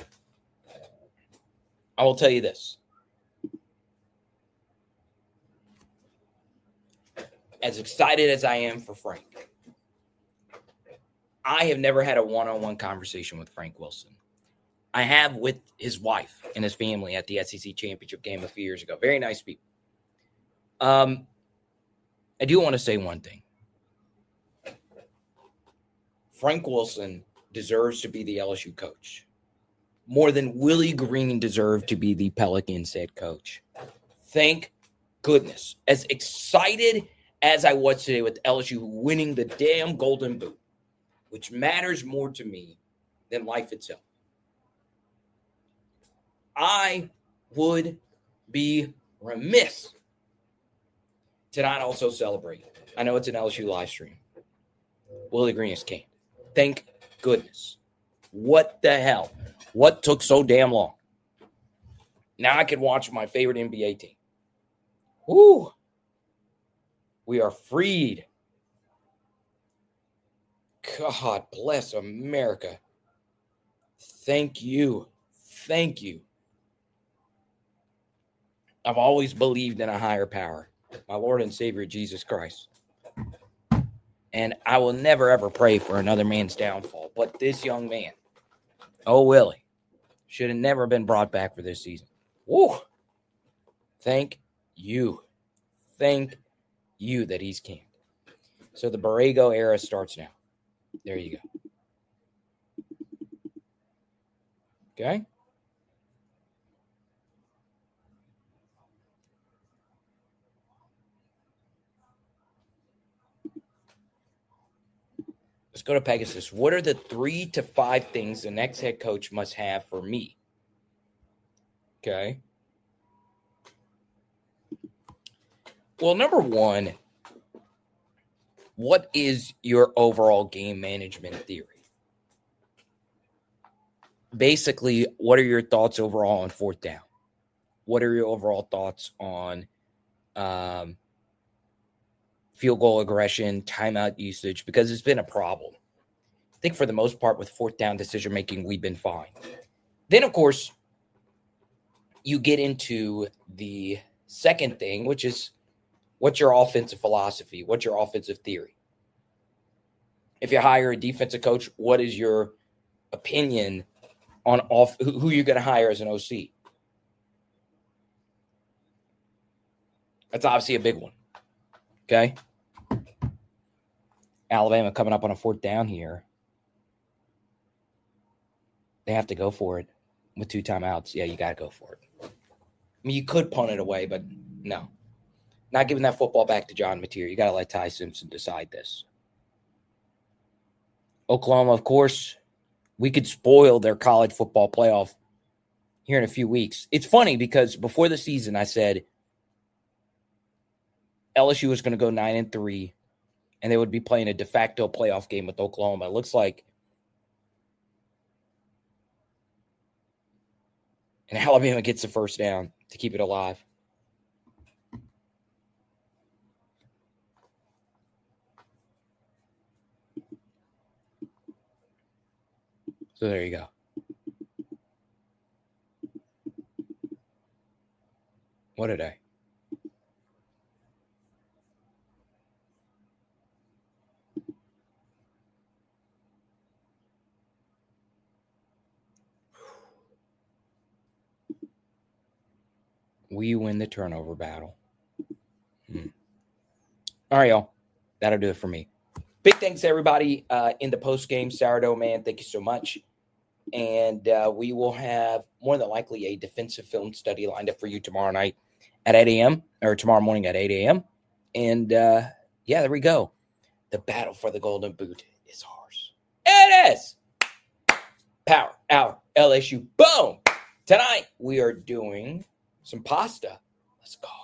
I will tell you this. As excited as I am for Frank, I have never had a one-on-one conversation with Frank Wilson. I have with his wife and his family at the S E C Championship game a few years ago. Very nice people. Um, I do want to say one thing. Frank Wilson deserves to be the L S U coach more than Willie Green deserved to be the Pelicans head coach. Thank goodness. As excited as I was today with L S U winning the damn Golden Boot, which matters more to me than life itself, I would be remiss to not also celebrate. I know it's an L S U live stream. Willie Green is king. Thank goodness. What the hell? What took so damn long? Now I can watch my favorite N B A team. Woo! We are freed. God bless America. Thank you. Thank you. I've always believed in a higher power, my Lord and Savior, Jesus Christ. And I will never, ever pray for another man's downfall. But this young man, oh, Willie, should have never been brought back for this season. Woo! Thank you. Thank you that he's king. So the Borrego era starts now. There you go. Okay? Let's go to Pegasus. What are the three to five things the next head coach must have for me? Okay. Well, number one, what is your overall game management theory? Basically, what are your thoughts overall on fourth down? What are your overall thoughts on um, field goal aggression, timeout usage, because it's been a problem. I think for the most part with fourth down decision making, we've been fine. Then, of course, you get into the second thing, which is what's your offensive philosophy? What's your offensive theory? If you hire a defensive coach, what is your opinion on off who you're going to hire as an O C? That's obviously a big one. Okay. Alabama coming up on a fourth down here. They have to go for it with two timeouts. Yeah, you got to go for it. I mean, you could punt it away, but no. Not giving that football back to John Mateer. You got to let Ty Simpson decide this. Oklahoma, of course, we could spoil their college football playoff here in a few weeks. It's funny because before the season, I said L S U was going to go nine and three, and they would be playing a de facto playoff game with Oklahoma. It looks like and Alabama gets the first down to keep it alive. So there you go. What a day. We win the turnover battle. Hmm. All right, y'all. That'll do it for me. Big thanks to everybody uh, in the post-game. Sourdough Man, thank you so much. And uh, we will have more than likely a defensive film study lined up for you tomorrow night at eight a.m. or tomorrow morning at eight a.m. And, uh, yeah, there we go. The battle for the Golden Boot is ours. It is. Power Hour L S U. Boom. Tonight we are doing some pasta. Let's go.